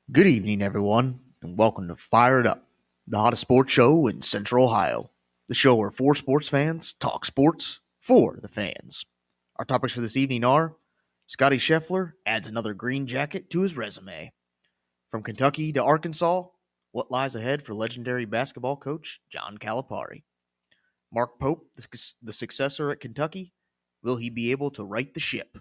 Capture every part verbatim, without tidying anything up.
Good evening, everyone, and welcome to Fire It Up, the hottest sports show in Central Ohio. The show where four sports fans talk sports for the fans. Our topics for this evening are Scotty Scheffler adds another green jacket to his resume. From Kentucky to Arkansas, what lies ahead for legendary basketball coach John Calipari? Mark Pope, the successor at Kentucky, will he be able to right the ship?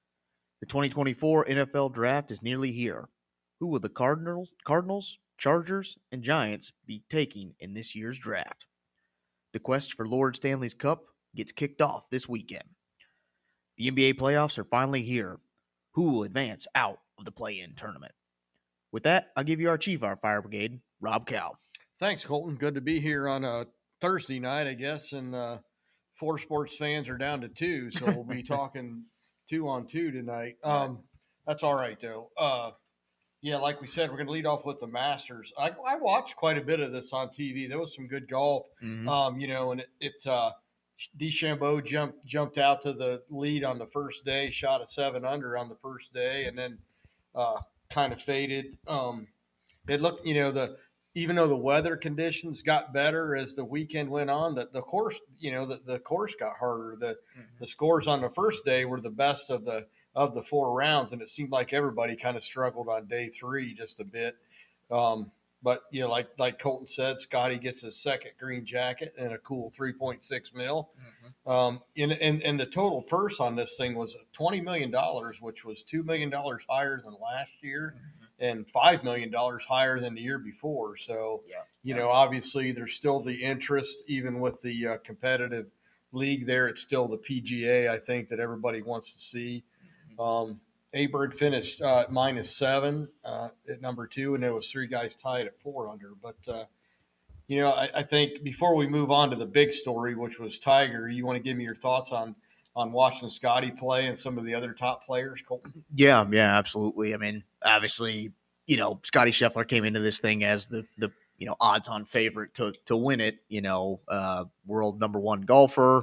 The twenty twenty-four N F L Draft is nearly here. Who will the Cardinals, Cardinals, Chargers, and Giants be taking in this year's draft? The quest for Lord Stanley's Cup gets kicked off this weekend. The N B A playoffs are finally here. Who will advance out of the play-in tournament? With that, I'll give you our chief, our fire brigade, Rob Cow. Thanks, Colton. Good to be here on a Thursday night, I guess, and uh, four sports fans are down to two, so we'll be talking two on two tonight. Um, that's all right, though. Uh, yeah, like we said, we're going to lead off with the Masters. I, I watched quite a bit of this on T V. There was some good golf, mm-hmm. um, you know, and it, it uh, DeChambeau jumped jumped out to the lead on the first day, shot a seven under on the first day, and then uh, kind of faded. Um, it looked, you know, the even though the weather conditions got better as the weekend went on, that the course, you know, the, the course got harder. The mm-hmm. the scores on the first day were the best of the of the four rounds, and it seemed like everybody kind of struggled on day three just a bit. Um, but you know, like like Colton said, Scotty gets his second green jacket and a cool three point six mil. Mm-hmm. Um, and, and and the total purse on this thing was twenty million dollars, which was two million dollars higher than last year. Mm-hmm. And five million dollars higher than the year before. So, yeah. you know, obviously there's still the interest, even with the uh, competitive league there. It's still the P G A, I think, that everybody wants to see. Mm-hmm. Um, A-Bird finished uh, minus seven uh, at number two, and there was three guys tied at four under. But, uh, you know, I, I think before we move on to the big story, which was Tiger, you want to give me your thoughts on on watching Scotty play and some of the other top players, Colton? Yeah, yeah, absolutely. I mean, obviously, you know, Scotty Scheffler came into this thing as the the you know odds-on favorite to to win it. You know, uh, world number one golfer.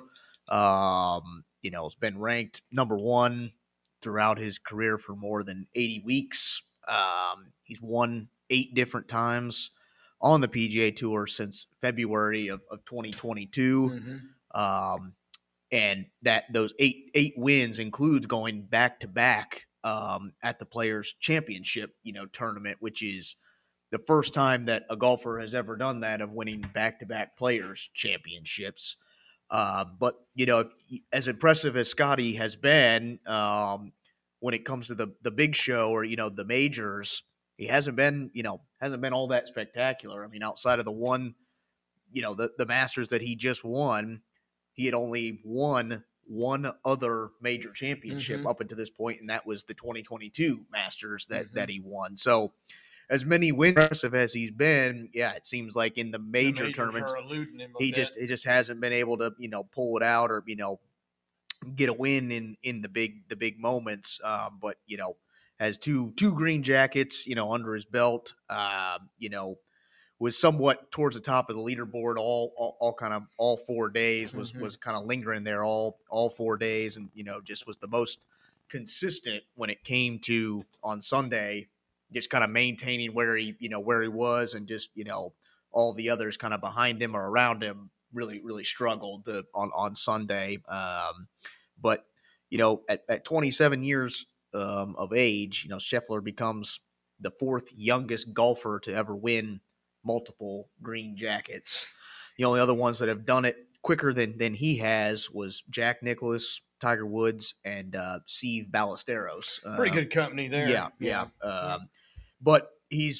Um, you know, has been ranked number one throughout his career for more than eighty weeks. Um, he's won eight different times on the P G A Tour since February of, of twenty twenty-two. Mm-hmm. Um, and that those eight eight wins includes going back to back um, at the Players Championship, you know, tournament, which is the first time that a golfer has ever done that, of winning back to back Players Championships. Uh, but you know, as impressive as Scotty has been, um, when it comes to the the big show or you know the majors, he hasn't been you know hasn't been all that spectacular. I mean, outside of the one, you know, the the Masters that he just won. He had only won one other major championship mm-hmm. up until this point, and that was the twenty twenty-two Masters that, mm-hmm. that he won. So, as many wins as he's been, yeah, it seems like in the major the tournaments, he bit. just he just hasn't been able to you know pull it out or you know get a win in, in the big the big moments. Um, but you know has two two green jackets you know under his belt. Uh, you know. Was somewhat towards the top of the leaderboard all, all, all kind of all four days was, mm-hmm. was kind of lingering there all, all four days. And, you know, just was the most consistent when it came to on Sunday, just kind of maintaining where he, you know, where he was and just, you know, all the others kind of behind him or around him really, really struggled to, on, on Sunday. Um, but, you know, at, at twenty-seven years um, of age, you know, Scheffler becomes the fourth youngest golfer to ever win multiple green jackets. The only other ones that have done it quicker than than he has was Jack Nicklaus, Tiger Woods, and uh, Steve Ballesteros. Pretty um, good company there. Yeah, yeah. yeah. Um, yeah. But he's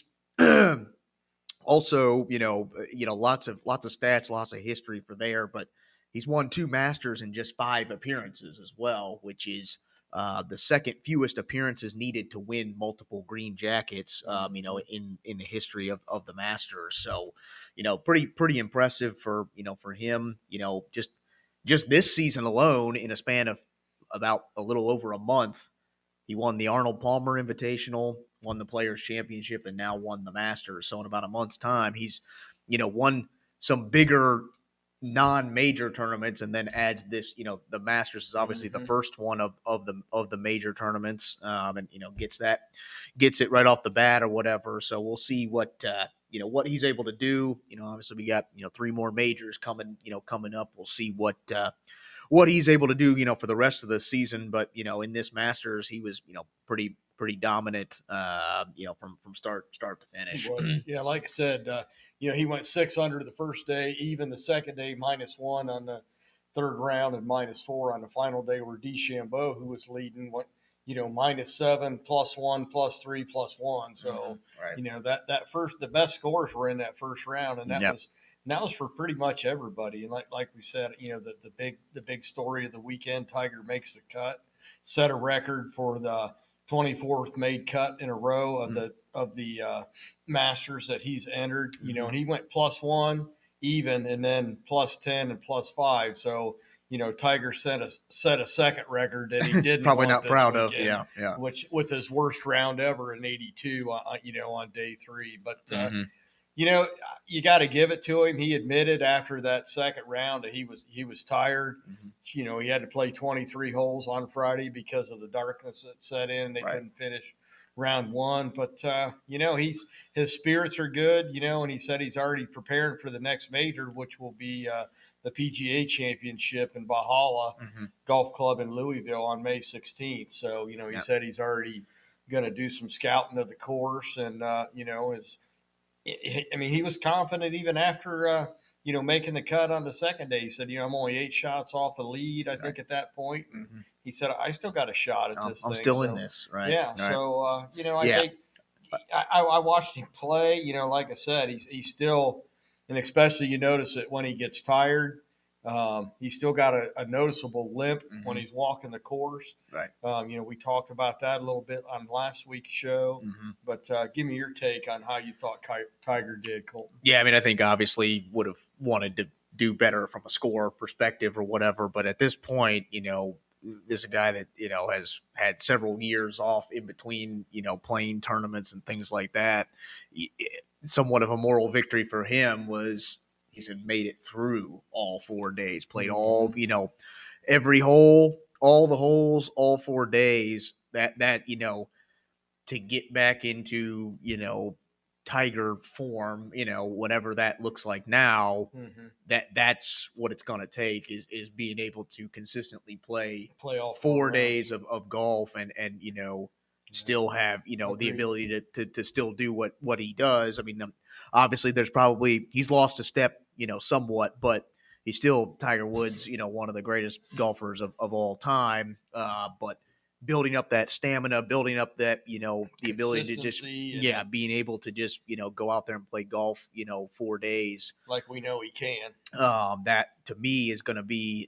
also, you know, you know, lots of lots of stats, lots of history for there. But he's won two Masters in just five appearances as well, which is Uh, the second fewest appearances needed to win multiple green jackets, um, you know, in, in the history of, of the Masters. So, you know, pretty, pretty impressive for, you know, for him, you know, just, just this season alone in a span of about a little over a month, he won the Arnold Palmer Invitational, won the Players Championship, and now won the Masters. So in about a month's time, he's, you know, won some bigger non-major tournaments, and then adds this, you know, the Masters is obviously Mhm. the first one of, of the of the major tournaments, um, and you know gets that gets it right off the bat or whatever. So we'll see what uh, you know what he's able to do. You know, obviously we got you know three more majors coming you know coming up. We'll see what uh, what he's able to do you know for the rest of the season. But you know in this Masters he was you know pretty pretty dominant uh, you know from from start start to finish. He was, yeah. Like I said, uh, you know, he went six under the first day, even the second day, minus one on the third round, and minus four on the final day. Where DeChambeau, who was leading, went, you know, minus seven, plus one, plus three, plus one. So, Mm-hmm. Right. you know, that that first, the best scores were in that first round, and that Yep. was and that was for pretty much everybody. And like like we said, you know, the the big the big story of the weekend, Tiger makes the cut, set a record for the twenty-fourth made cut in a row of the of the uh, Masters that he's entered. You know, and he went plus one, even, and then plus ten and plus five. So you know, Tiger set a set a second record that he didn't Probably want not this proud weekend, of. Yeah, yeah. which with his worst round ever in eighty-two. Uh, you know, on day three, but. Uh, Mm-hmm. You know, you got to give it to him. He admitted after that second round that he was he was tired. Mm-hmm. You know, he had to play twenty-three holes on Friday because of the darkness that set in. They Right. couldn't finish round one, but uh, you know, he's his spirits are good. You know, and he said he's already preparing for the next major, which will be uh, the P G A Championship in Valhalla Mm-hmm. Golf Club in Louisville on May sixteenth. So you know, he Yep. said he's already going to do some scouting of the course, and uh, you know, is I mean, he was confident even after, uh, you know, making the cut on the second day. He said, you know, I'm only eight shots off the lead, I think, at that point. And Mm-hmm. he said, I still got a shot at I'm, this I'm thing. still so, in this, right? Yeah. Right. So, uh, you know, I Yeah. think I, I watched him play. You know, like I said, he's, he's still, and especially you notice it when he gets tired. Um, he's still got a, a noticeable limp mm-hmm. when he's walking the course. Right. Um, you know, we talked about that a little bit on last week's show. Mm-hmm. But uh, give me your take on how you thought Tiger did, Colton. Yeah, I mean, I think obviously would have wanted to do better from a score perspective or whatever. But at this point, you know, this is a guy that, you know, has had several years off in between, you know, playing tournaments and things like that. Somewhat of a moral victory for him was he's made it through all four days, played Mm-hmm. all, you know, every hole, all the holes, all four days. That, that, you know, to get back into, you know, Tiger form, you know, whatever that looks like now, mm-hmm. that that's what it's going to take is is being able to consistently play play all four, four days of, of golf and and you know yeah. still have you know Agreed. the ability to, to to still do what what he does. I mean, obviously there's probably he's lost a step, you know, somewhat, but he's still Tiger Woods, you know, one of the greatest golfers of, of all time. Uh, but building up that stamina, building up that, you know, the ability to just, yeah, being able to just, you know, go out there and play golf, you know, four days. Like we know he can. Um, that to me is going to be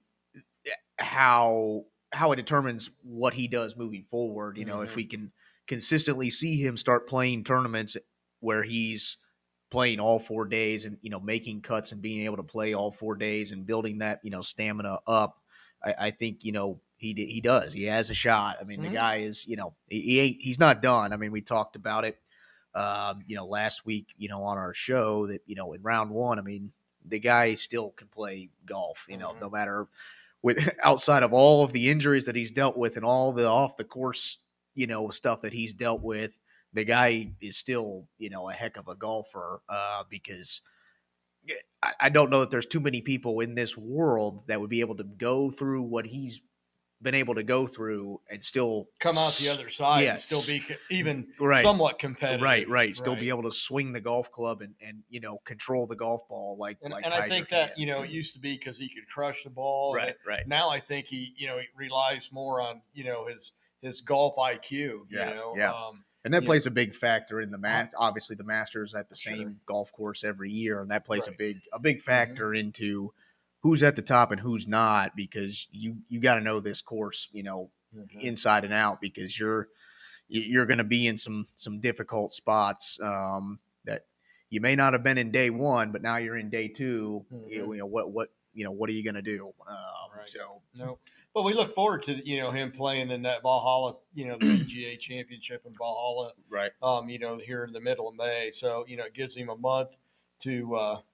how, how it determines what he does moving forward. You know, mm-hmm. if we can consistently see him start playing tournaments where he's playing all four days and, you know, making cuts and being able to play all four days and building that, you know, stamina up, I, I think, you know, He he does. He has a shot. I mean, mm-hmm. the guy is, you know, he, he ain't, he's not done. I mean, we talked about it, um, you know, last week, you know, on our show that, you know, in round one, I mean, the guy still can play golf, you know, mm-hmm. no matter with outside of all of the injuries that he's dealt with and all the off the course, you know, stuff that he's dealt with. The guy is still, you know, a heck of a golfer uh, because I, I don't know that there's too many people in this world that would be able to go through what he's been able to go through and still come out the other side yes. and still be even right. somewhat competitive. Right, right. Still right. be able to swing the golf club and, and you know, control the golf ball like and, like and Tiger I think can. that, you know, it used to be because he could crush the ball. Right, it, right. Now I think he, you know, he relies more on, you know, his his golf I Q, you yeah, know. Yeah. Um, and that plays know. a big factor in the match. Obviously the Masters at the sure. same golf course every year, and that plays right. a big a big factor mm-hmm. into who's at the top and who's not, because you you got to know this course, you know, mm-hmm. inside and out, because you're you're going to be in some some difficult spots um, that you may not have been in day one, but now you're in day two. Mm-hmm. You, you know what what you know what are you going to do? Um, right. So no, but we look forward to you know him playing in that Valhalla, you know, the P G A Championship in Valhalla, right? Um, you know, here in the middle of May. So you know, it gives him a month to uh,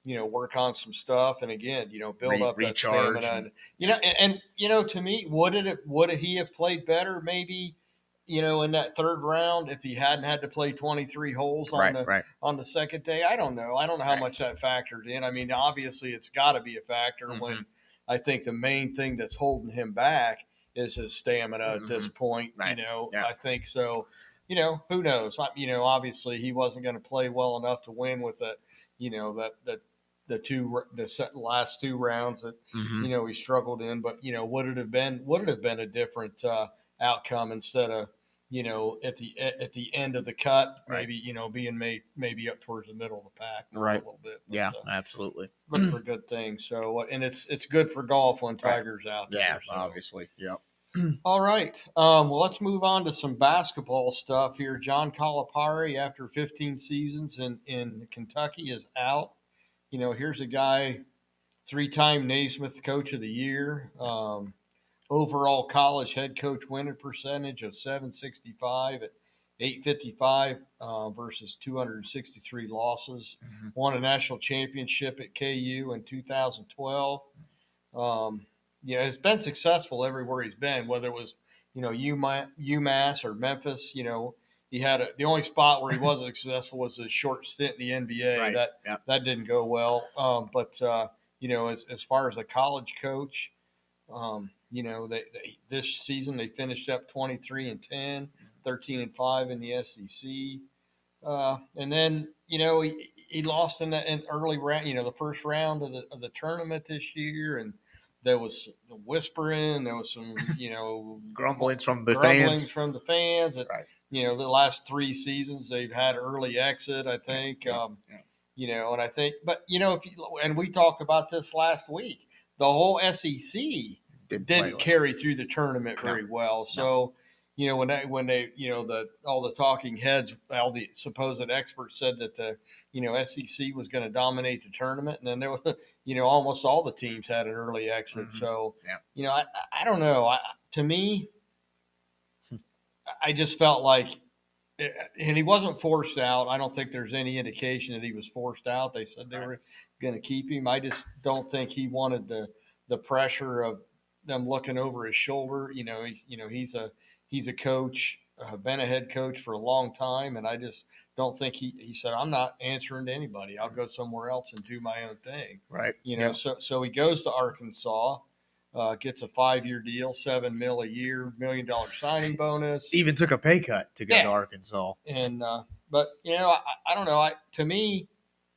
you know, work on some stuff, and again, you know, build Re- up that recharge stamina. and- And, you know, and, and you know, to me, would it would he have played better? Maybe, you know, in that third round if he hadn't had to play twenty-three holes on Right, the right. on the second day. I don't know. I don't know how Right. much that factored in. I mean, obviously, it's got to be a factor Mhm. when I think the main thing that's holding him back is his stamina at this point. Right. You know, Yeah. I think so. You know, who knows? I- You know, obviously he wasn't going to play well enough to win with that. You know, that that the two the set- last two rounds that Mhm. you know he struggled in. But you know, would it have been would it have been a different uh, outcome instead of you know at the at the end of the cut, Right. maybe you know being made maybe up towards the middle of the pack, Right. a little bit. But, Yeah, uh, absolutely. look for good things. So, uh, and it's it's good for golf when Right. Tiger's out there. Yeah, so. obviously. Yep. All right. Um, well, let's move on to some basketball stuff here. John Calipari, after fifteen seasons in, in Kentucky, is out. You know, here's a guy, three-time Naismith Coach of the Year, um, overall college head coach winning percentage of seven sixty-five at eight fifty-five uh, versus two hundred sixty-three losses. Mhm. Won a national championship at K U in two thousand twelve. Um, you know, has been successful everywhere he's been, whether it was, you know, UMass or Memphis. You know, he had a, the only spot where he wasn't successful was a short stint in the N B A. Right. That Yep. that didn't go well. Um, but uh, you know, as as far as a college coach, um, you know, they, they this season they finished up twenty-three and ten, thirteen and five in the S E C. Uh, and then you know he, he lost in the in early round, you know, the first round of the of the tournament this year, and there was whispering, there was some, you know, Grumblings from the grumblings fans. from the fans. That, Right. You know, the last three seasons they've had early exit, I think. Yeah, Um, yeah. You know, and I think, but you know, if you and we talked about this last week, the whole S E C Didn't didn't play well. carry through the tournament very well. So, you know, when they when they you know the all the talking heads, all the supposed experts said that the you know S E C was going to dominate the tournament, and then there was you know almost all the teams had an early exit. Mhm. So, Yeah. you know, I I don't know. I, to me, I just felt like. And he wasn't forced out. I don't think there's any indication that he was forced out. They said they Right. were going to keep him. I just don't think he wanted the the pressure of them looking over his shoulder. You know, he, you know he's a he's a coach, uh, been a head coach for a long time, and I just don't think he he said I'm not answering to anybody. I'll go somewhere else and do my own thing. Right. You know, Yeah. so so he goes to Arkansas. Uh, gets a five-year deal, seven mil a year, million dollar signing bonus. Even took a pay cut to go Yeah. to Arkansas. And uh, but you know, I, I don't know. I to me,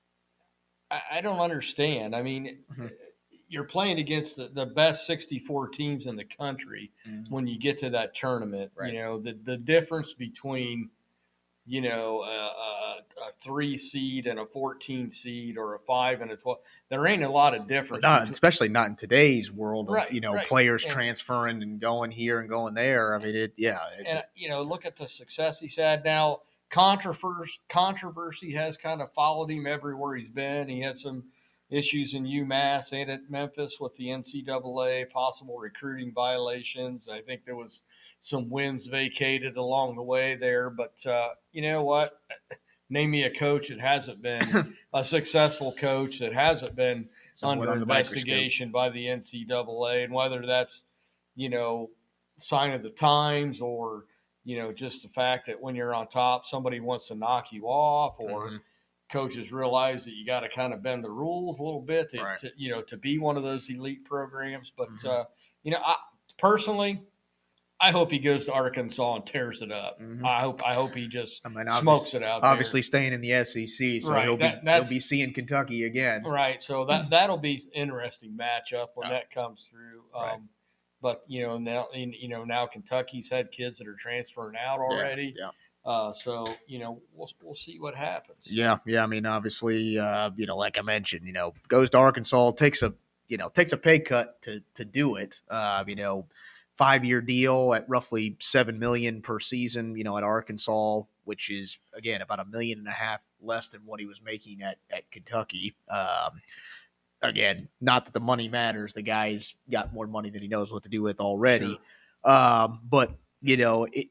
I, I don't understand. I mean, Mhm. you're playing against the, the best sixty-four teams in the country Mhm. when you get to that tournament. Right. You know, the the difference between you know a, a, a three seed and a fourteen seed, or a five and a twelve. There ain't a lot of difference. Not, between- especially not in today's world of Right, you know right. players And- transferring and going here and going there. I mean, it yeah. It, and you know, look at the success he's had now. Controversy, controversy has kind of followed him everywhere he's been. He had some issues in UMass and at Memphis with the N C double A, possible recruiting violations. I think there was some wins vacated along the way there. But uh, you know what? Name me a coach that hasn't been a successful coach that hasn't been somewhat under on the microscope. investigation by the N C double A, and whether that's you know sign of the times or you know just the fact that when you're on top somebody wants to knock you off, or Mhm. coaches realize that you got to kind of bend the rules a little bit to, Right. to you know to be one of those elite programs. But Mhm. uh, you know, I, personally, I hope he goes to Arkansas and tears it up. Mhm. I hope I hope he just I mean, smokes it out there. obviously staying in the S E C, so Right, he'll that- be that's- he'll be seeing Kentucky again. Right. So that that'll be interesting matchup when Yeah. that comes through. Um, Right. But you know now, in, you know now Kentucky's had kids that are transferring out already. Yeah. Uh, so you know we'll we'll see what happens. Yeah, yeah. I mean, obviously, uh, you know, like I mentioned, you know, goes to Arkansas, takes a, you know, takes a pay cut to to do it. Uh, you know, five year deal at roughly seven million per season. You know, at Arkansas, which is again about a million and a half less than what he was making at at Kentucky. Um, again, not that the money matters. The guy's got more money than he knows what to do with already. Sure. Um, but you know, it,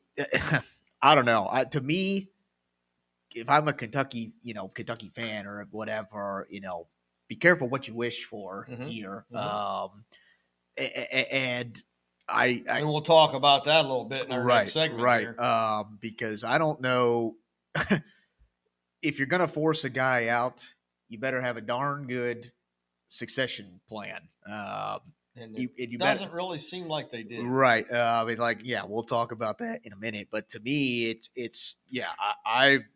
I don't know. I, to me, if I'm a Kentucky, you know, Kentucky fan or whatever, you know, be careful what you wish for Mhm. here. Mhm. Um, a- a- and I, I And we'll talk about that a little bit in our right, next segment right. here. Um, because I don't know if you're going to force a guy out, you better have a darn good succession plan. Um, And you, it and you doesn't better, really seem like they did. right. Uh, I mean, like, yeah, we'll talk about that in a minute. But to me, it's, it's, yeah, I, I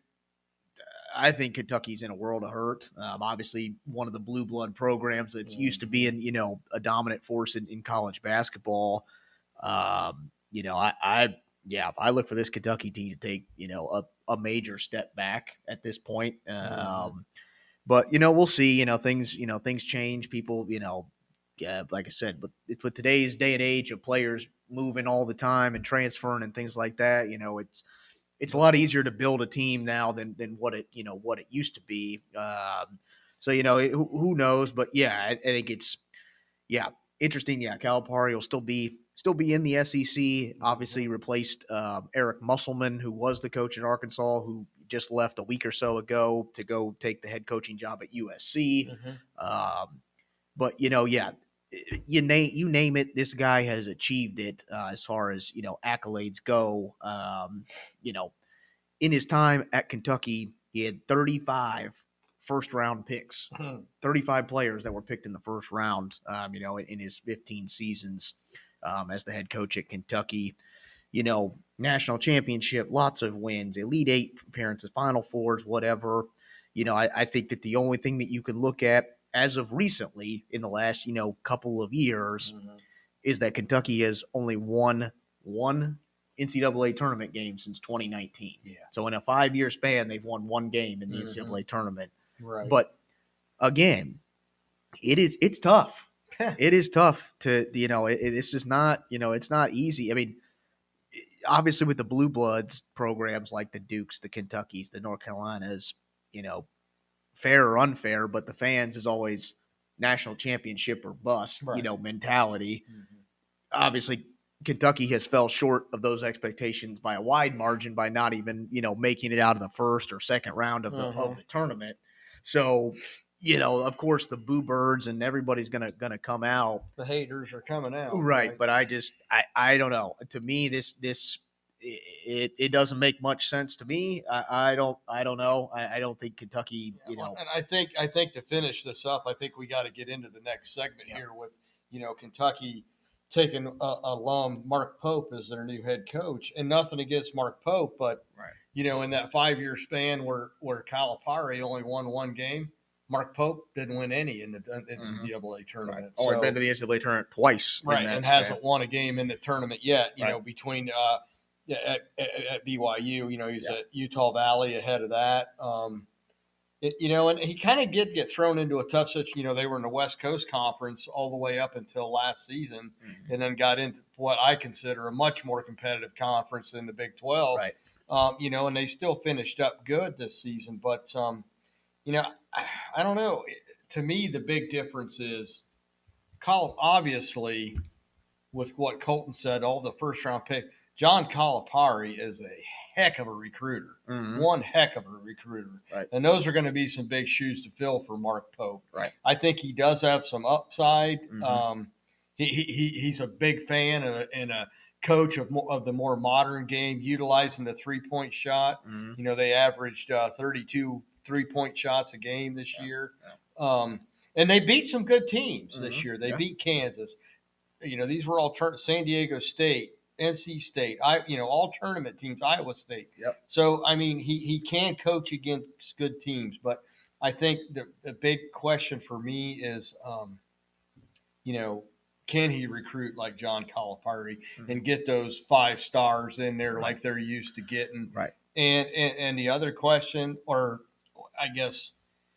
I think Kentucky's in a world of hurt. Um, obviously, one of the blue blood programs that's Mm-hmm. used to being, you know, a dominant force in, in college basketball. Um, you know, I, I, yeah, I look for this Kentucky team to take, you know, a, a major step back at this point. Um, Mm-hmm. But you know, we'll see. You know, things, you know, things change. People, you know, yeah, like I said, but with today's day and age of players moving all the time and transferring and things like that, you know, it's it's a lot easier to build a team now than than what it you know what it used to be. Um, so you know it, who, who knows? But yeah, I, I think it's yeah interesting. Yeah, Calipari will still be still be in the S E C. Obviously, Mm-hmm. replaced uh, Eric Musselman, who was the coach at Arkansas, who just left a week or so ago to go take the head coaching job at U S C. Mm-hmm. Um, but you know, yeah, you name you name it, this guy has achieved it uh, as far as you know accolades go. Um, you know, in his time at Kentucky, he had thirty-five first round picks, thirty-five players that were picked in the first round. Um, you know, in, in his fifteen seasons um, as the head coach at Kentucky. You know, national championship, lots of wins, Elite Eight appearances, Final Fours, whatever. You know, I, I think that the only thing that you can look at as of recently in the last, you know, couple of years Mm-hmm. is that Kentucky has only won one N C double A tournament game since twenty nineteen. Yeah. So in a five-year span, they've won one game in the Mm-hmm. N C double A tournament. Right. But again, it is it's tough. It is tough to you know. It, it, this is not you know. It's not easy. I mean, obviously with the blue bloods programs like the Dukes, the Kentuckys, the North Carolinas, you know, fair or unfair, but the fans is always national championship or bust, Right. you know, mentality. Mm-hmm. Obviously, Kentucky has fell short of those expectations by a wide margin by not even, you know, making it out of the first or second round of the Uh-huh. of the tournament. So, you know, of course, the boo birds and everybody's gonna gonna come out. The haters are coming out, right? right? But I just, I, I don't know. To me, this this it it doesn't make much sense to me. I, I don't I don't know. I, I don't think Kentucky, you know. And I think I think to finish this up, I think we got to get into the next segment Yeah. here with you know Kentucky taking uh, alum Mark Pope as their new head coach, and nothing against Mark Pope, but Right. you know in that five year span where where Calipari only won one game, Mark Pope didn't win any in the N C double A tournament. Right. Only so, been to the N C double A tournament twice, right, in that and span. hasn't won a game in the tournament yet. You Right. know between uh, at, at, at B Y U, you know he's Yeah. at Utah Valley ahead of that. Um, It, you know, and he kind of did get thrown into a tough situation. You know, they were in the West Coast Conference all the way up until last season, Mhm. and then got into what I consider a much more competitive conference than the Big twelve. Right. Um, you know, and they still finished up good this season. But, um, you know, I, I don't know. To me, the big difference is, Col- obviously, with what Colton said, all the first round pick, John Calipari is a heck of a recruiter. Mhm. One heck of a recruiter. Right. And those are going to be some big shoes to fill for Mark Pope. Right. I think he does have some upside. Mhm. Um, he, he he's a big fan and a, and a coach of more, of the more modern game, utilizing the three point shot. Mhm. You know, they averaged uh, thirty-two three point shots a game this Yeah. year. Yeah. Um, and they beat some good teams Mhm. this year. They Yeah. beat Kansas. You know, these were all tur- San Diego State, N C State, I you know, all tournament teams, Iowa State. Yep. So I mean, he he can coach against good teams, but I think the the big question for me is, um, you know, can he recruit like John Calipari Mhm. and get those five stars in there Right. like they're used to getting? Right. And and, and the other question, or I guess,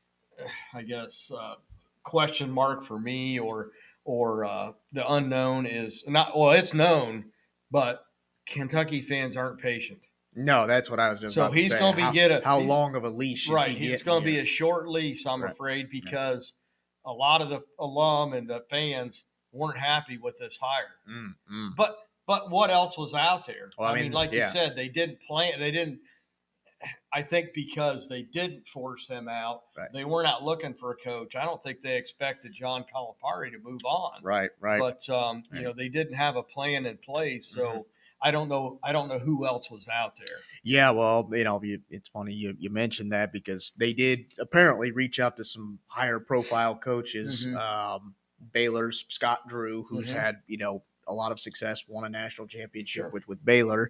I guess, uh, question mark for me, or or uh, the unknown is not well. It's known, but Kentucky fans aren't patient. No, that's what I was just So about to he's say. going to how, be get a how he- long of a leash? Is right. He It's getting going to be here? a short lease, I'm Right. afraid, because a lot of the alum and the fans weren't happy with this hire. Mm, mm. But but what else was out there? Well, I I mean, mean, like you yeah. said, they didn't plan. They didn't. I think because they didn't force him out, Right. they were not looking for a coach. I don't think they expected John Calipari to move on. Right, right. But um, right. you know, they didn't have a plan in place, so mm-hmm. I don't know. I don't know who else was out there. Yeah, well, you know, it's funny you, you mentioned that because they did apparently reach out to some higher profile coaches. Mm-hmm. Um, Baylor's Scott Drew, who's mm-hmm. had, you know, a lot of success, won a national championship sure. with, with Baylor.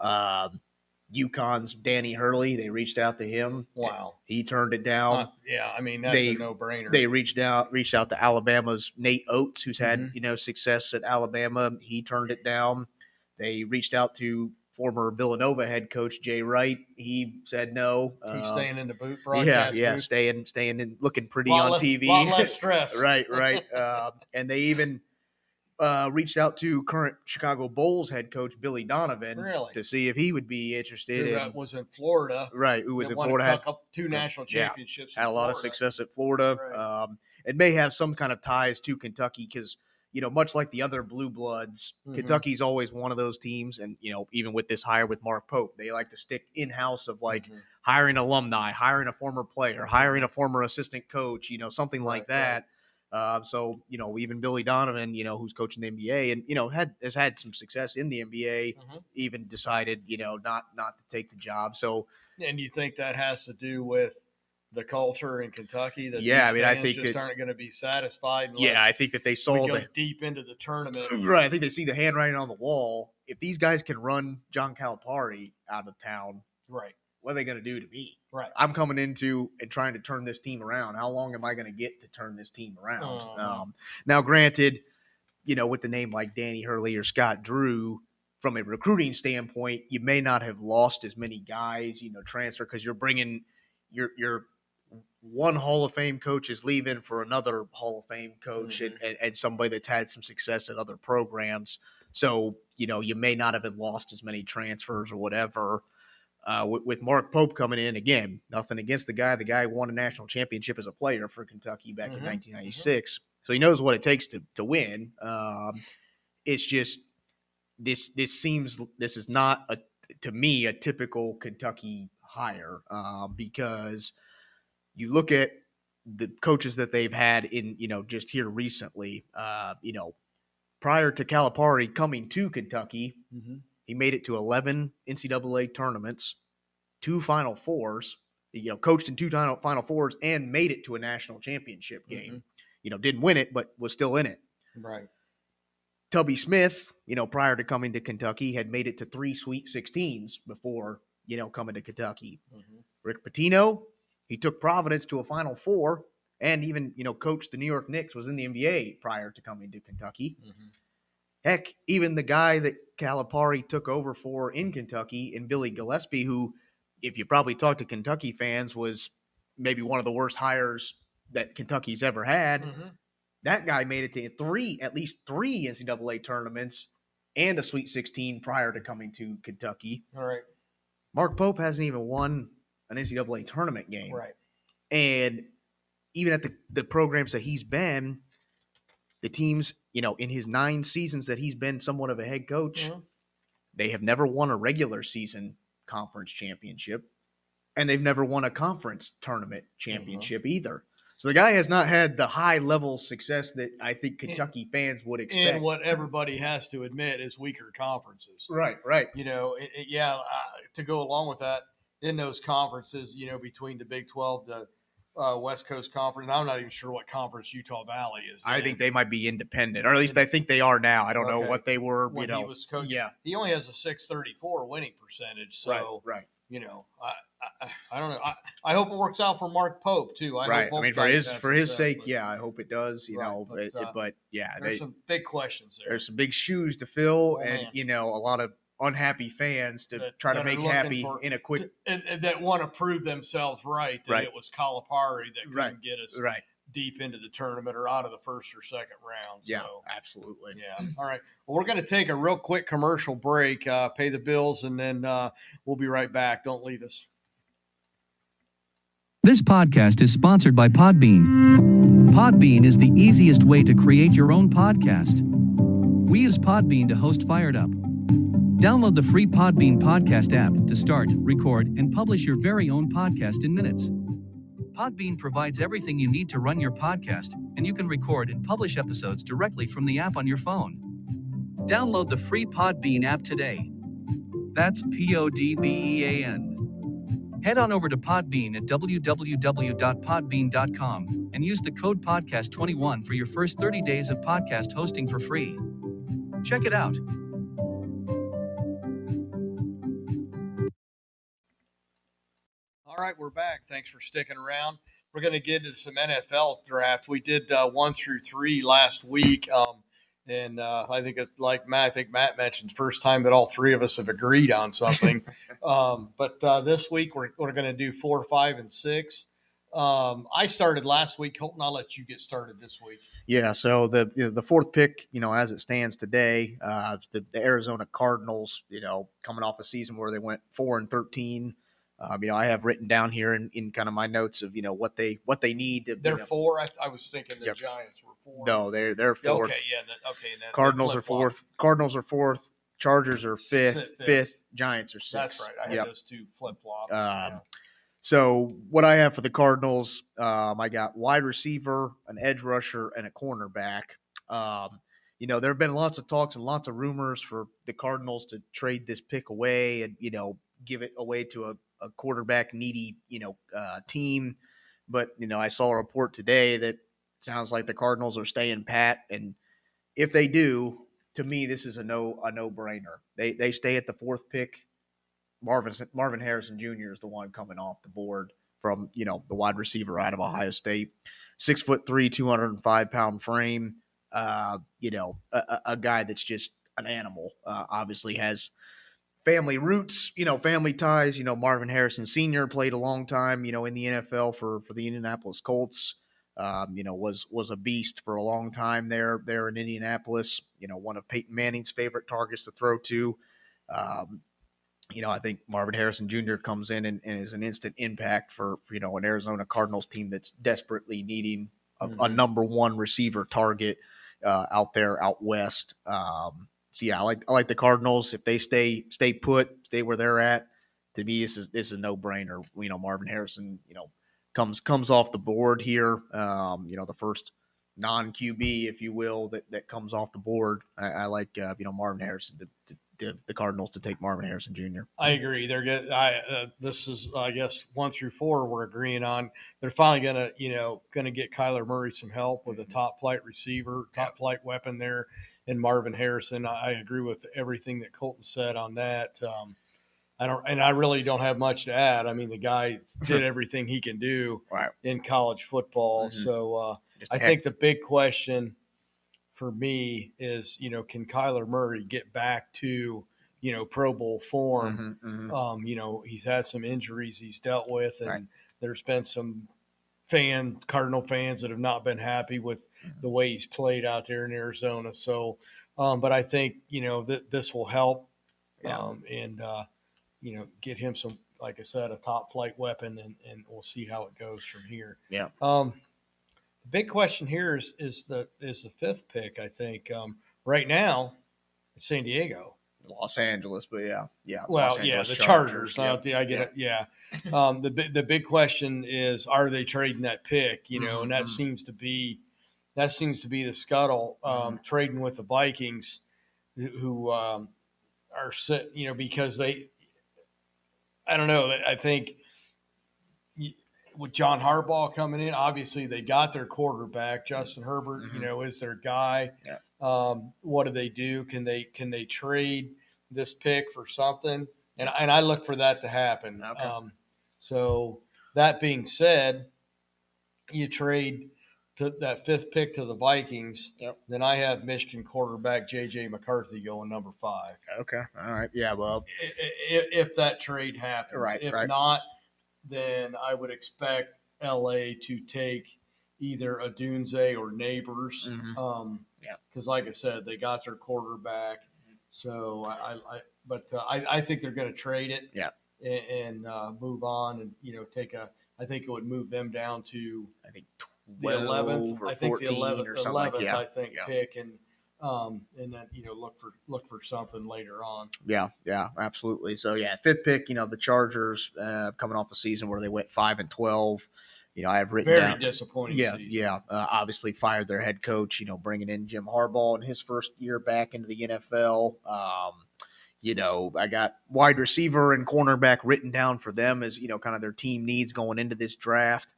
Um, UConn's Danny Hurley, they reached out to him. Wow. He turned it down. Uh, yeah, I mean, that's they, a no-brainer. They reached out reached out to Alabama's Nate Oates, who's had, mm-hmm. you know, success at Alabama. He turned it down. They reached out to former Villanova head coach Jay Wright. He said no. He's uh, staying in the boot broadcast. Yeah, yeah, booth. staying, staying and looking pretty lot on less, T V. Lot less stress. right, right. Uh, and they even uh, reached out to current Chicago Bulls head coach Billy Donovan really? to see if he would be interested. Who in, was in Florida. Right, who was in won Florida. A had couple, two national championships. Yeah, had a lot Florida. of success at Florida. Right. Um, and may have some kind of ties to Kentucky because, you know, much like the other blue bloods, mm-hmm. Kentucky's always one of those teams. And, you know, even with this hire with Mark Pope, they like to stick in-house of like mm-hmm. hiring alumni, hiring a former player, hiring a former assistant coach, you know, something right, like that. Right. Uh, so, you know, even Billy Donovan, you know, who's coaching the N B A and, you know, had has had some success in the N B A, mm-hmm. even decided, you know, not not to take the job. So, and you think that has to do with the culture in Kentucky? That yeah, I mean, I fans think just that, aren't going to be satisfied. Yeah, I think that they saw we go the deep into the tournament. Right, I think they see the handwriting on the wall. If these guys can run John Calipari out of town, right, what are they going to do to me? Right. I'm coming into and trying to turn this team around. How long am I going to get to turn this team around? Uh-huh. Um, now, granted, you know, with the name like Danny Hurley or Scott Drew, from a recruiting standpoint, you may not have lost as many guys, you know, transfer because you're bringing your your one Hall of Fame coach is leaving for another Hall of Fame coach mm-hmm. and, and, and somebody that's had some success at other programs. So, you know, you may not have lost as many transfers or whatever. Uh, with, with Mark Pope coming in, again, nothing against the guy. The guy won a national championship as a player for Kentucky back mm-hmm. in nineteen ninety-six. Mm-hmm. So he knows what it takes to to win. Um, it's just this this seems this is not, a to me, a typical Kentucky hire uh, because you look at the coaches that they've had in, you know, just here recently, uh, you know, prior to Calipari coming to Kentucky, mm-hmm. he made it to eleven N C double A tournaments, two Final Fours, you know, coached in two Final Fours and made it to a national championship game. Mm-hmm. You know, didn't win it, but was still in it. Right. Tubby Smith, you know, prior to coming to Kentucky, had made it to three Sweet sixteens before, you know, coming to Kentucky. Mm-hmm. Rick Pitino, he took Providence to a Final Four and even, you know, coached the New York Knicks, was in the N B A prior to coming to Kentucky. Mm-hmm. Heck, even the guy that Calipari took over for in Kentucky, in Billy Gillispie, who, if you probably talk to Kentucky fans, was maybe one of the worst hires that Kentucky's ever had. Mm-hmm. That guy made it to three, at least three N C double A tournaments and a Sweet sixteen prior to coming to Kentucky. All right. Mark Pope hasn't even won an N C double A tournament game. Right. And even at the, the programs that he's been, the teams, you know, in his nine seasons that he's been somewhat of a head coach, mm-hmm. they have never won a regular season conference championship, and they've never won a conference tournament championship mm-hmm. either. So the guy has not had the high-level success that I think Kentucky and, fans would expect. And what everybody has to admit is weaker conferences. Right, right. You know, it, it, yeah, uh, to go along with that, in those conferences, you know, between the Big twelve, the uh, West Coast Conference, I'm not even sure what conference Utah Valley is. I think they might be independent, or at least I think they are now. I don't okay. know what they were. When you know, he was coaching. Yeah. He only has a six thirty-four winning percentage. So, right, right. you know, I, I, I don't know. I, I hope it works out for Mark Pope too. I right. Hope I mean, for his for his success, sake, but, yeah. I hope it does. You right, know, but, but, uh, but yeah, there's they, some big questions there. There's some big shoes to fill, oh, and man. you know, a lot of unhappy fans to that, try that to make happy for, in a quick to, and, and that want to prove themselves right. That right. it was Calipari that couldn't right. get us right. deep into the tournament or out of the first or second round. So, yeah, absolutely. Yeah. All right. Well, we're going to take a real quick commercial break, uh, pay the bills, and then uh, we'll be right back. Don't leave us. This podcast is sponsored by Podbean. Podbean is the easiest way to create your own podcast. We use Podbean to host Fired Up. Download the free Podbean podcast app to start, record, and publish your very own podcast in minutes. Podbean provides everything you need to run your podcast, and you can record and publish episodes directly from the app on your phone. Download the free Podbean app today. That's P O D B E A N. Head on over to Podbean at w w w dot podbean dot com and use the code podcast twenty-one for your first thirty days of podcast hosting for free. Check it out. All right, we're back. Thanks for sticking around. We're going to get into some N F L draft. We did uh, one through three last week, um, and uh, I think it's like Matt. I think Matt mentioned first time that all three of us have agreed on something. um, but uh, this week we're we're going to do four, five, and six. Um, I started last week. Colton, I'll let you get started this week. Yeah, so the you know, the fourth pick, you know, as it stands today, uh, the, the Arizona Cardinals, you know, coming off a season where they went four and thirteen. Um, you know, I have written down here in, in kind of my notes of, you know, what they what they need to. They're you know, four. I, I was thinking the Yep. Giants were four. No, they're they're fourth. Okay, yeah. The, okay. Then Cardinals are flip-flop. fourth. Cardinals are fourth. Chargers are fifth. Fifth. Fifth. Giants are sixth. That's right. I had Yep. those two flip flop. Um, So what I have for the Cardinals, um, I got wide receiver, an edge rusher, and a cornerback. Um, you know, there have been lots of talks and lots of rumors for the Cardinals to trade this pick away and, you know, give it away to a, a quarterback needy, you know, uh, team. But, you know, I saw a report today that sounds like the Cardinals are staying pat. And if they do, to me, this is a no a no brainer. They they stay at the fourth pick. Marvin Marvin Harrison Junior is the one coming off the board from, you know, the wide receiver out of Ohio State. Six foot three, two hundred five pound frame. Uh, you know, a, a guy that's just an animal. Uh, obviously has family roots, you know, family ties. You know, Marvin Harrison Senior played a long time, you know, in the N F L for for the Indianapolis Colts. Um, you know, was was a beast for a long time there there in Indianapolis. You know, one of Peyton Manning's favorite targets to throw to. Um, You know, I think Marvin Harrison Junior comes in and, and is an instant impact for, for, you know, an Arizona Cardinals team that's desperately needing a, Mm-hmm. a number one receiver target uh, out there out west. Um, so yeah, I like I like the Cardinals. If they stay stay put, stay where they're at, to me this is this is a no brainer. You know, Marvin Harrison, you know, comes comes off the board here. Um, you know, the first non Q B, if you will, that that comes off the board. I, I like uh, you know Marvin Harrison to, to to the Cardinals to take Marvin Harrison Junior I agree. They're good. I uh, this is I guess one through four we're agreeing on. They're finally gonna you know gonna get Kyler Murray some help with a top flight receiver, top flight weapon there, in Marvin Harrison. I, I agree with everything that Colton said on that. Um, I don't, and I really don't have much to add. I mean, the guy did everything he can do Right. in college football. Mhm. So uh, Just I heck- think the big question for me is, you know, can Kyler Murray get back to, you know, Pro Bowl form? Mhm, mhm. Um, you know, he's had some injuries he's dealt with, and Right. there's been some fan Cardinal fans that have not been happy with Mm-hmm. the way he's played out there in Arizona. So, um, but I think, you know, that this will help, Yeah. um, and, uh, you know, get him some, like I said, a top flight weapon, and, and we'll see how it goes from here. Yeah. Um, the big question here is, is the, is the fifth pick, I think, um, right now it's San Diego. Los Angeles, but yeah, yeah. Well, Los yeah, Angeles the Chargers. Yep. Uh, I get it. Yeah. Um, the bi- the big question is, are they trading that pick? You know, and that Mhm. seems to be that seems to be the scuttle. Um, Mm-hmm. Trading with the Vikings, who, who um, are sit, you know, because they, I don't know. I think you- with John Harbaugh coming in, obviously they got their quarterback. Justin Herbert, you Mhm. know, is their guy. Yeah. Um, what do they do? Can they can they trade this pick for something? And and I look for that to happen. Okay. Um, so that being said, you trade to that fifth pick to the Vikings. Yep. Then I have Michigan quarterback J J McCarthy going number five. Okay. All right. Yeah. Well, I- i- If that trade happens, Right, if right. not, then I would expect L A to take either Adunze or Neighbors. Mhm. Um, Yeah. Because, like I said, they got their quarterback. So I, I, I but uh, I, I think they're going to trade it. Yeah. And, and uh, move on, and you know, take a. I think it would move them down to I think the twelve eleventh. or I think the fourteen eleventh, or something like eleventh, yeah. I think yeah. pick, and um, and then you know look for look for something later on. Yeah, yeah, absolutely. So yeah, fifth pick. You know, the Chargers uh, coming off a season where they went five and twelve. You know, I have written Very down. disappointing. Yeah, season. yeah. Uh, obviously, fired their head coach. You know, bringing in Jim Harbaugh in his first year back into the N F L. Um, you know, I got wide receiver and cornerback written down for them as you know, kind of their team needs going into this draft.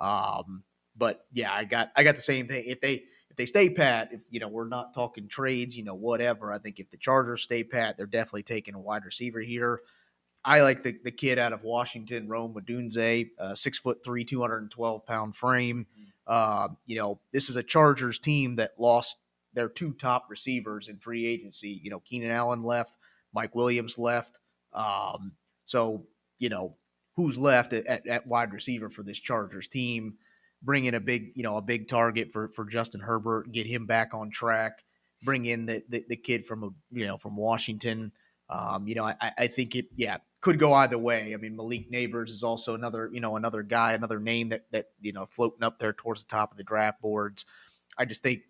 Um, but yeah, I got I got the same thing. If they if they stay pat, if you know, we're not talking trades, you know, whatever. I think if the Chargers stay pat, they're definitely taking a wide receiver here. I like the, the kid out of Washington, Rome Odunze, uh, six foot three, two hundred twelve pound frame. Uh, you know, this is a Chargers team that lost their two top receivers in free agency. You know, Keenan Allen left, Mike Williams left. Um, so, you know, who's left at, at, at wide receiver for this Chargers team? Bring in a big, you know, a big target for, for Justin Herbert, get him back on track. Bring in the the, the kid from, you know, from Washington. Um, you know, I, I think it, yeah, could go either way. I mean, Malik Neighbors is also another, you know, another guy, another name that, that, you know, floating up there towards the top of the draft boards. I just think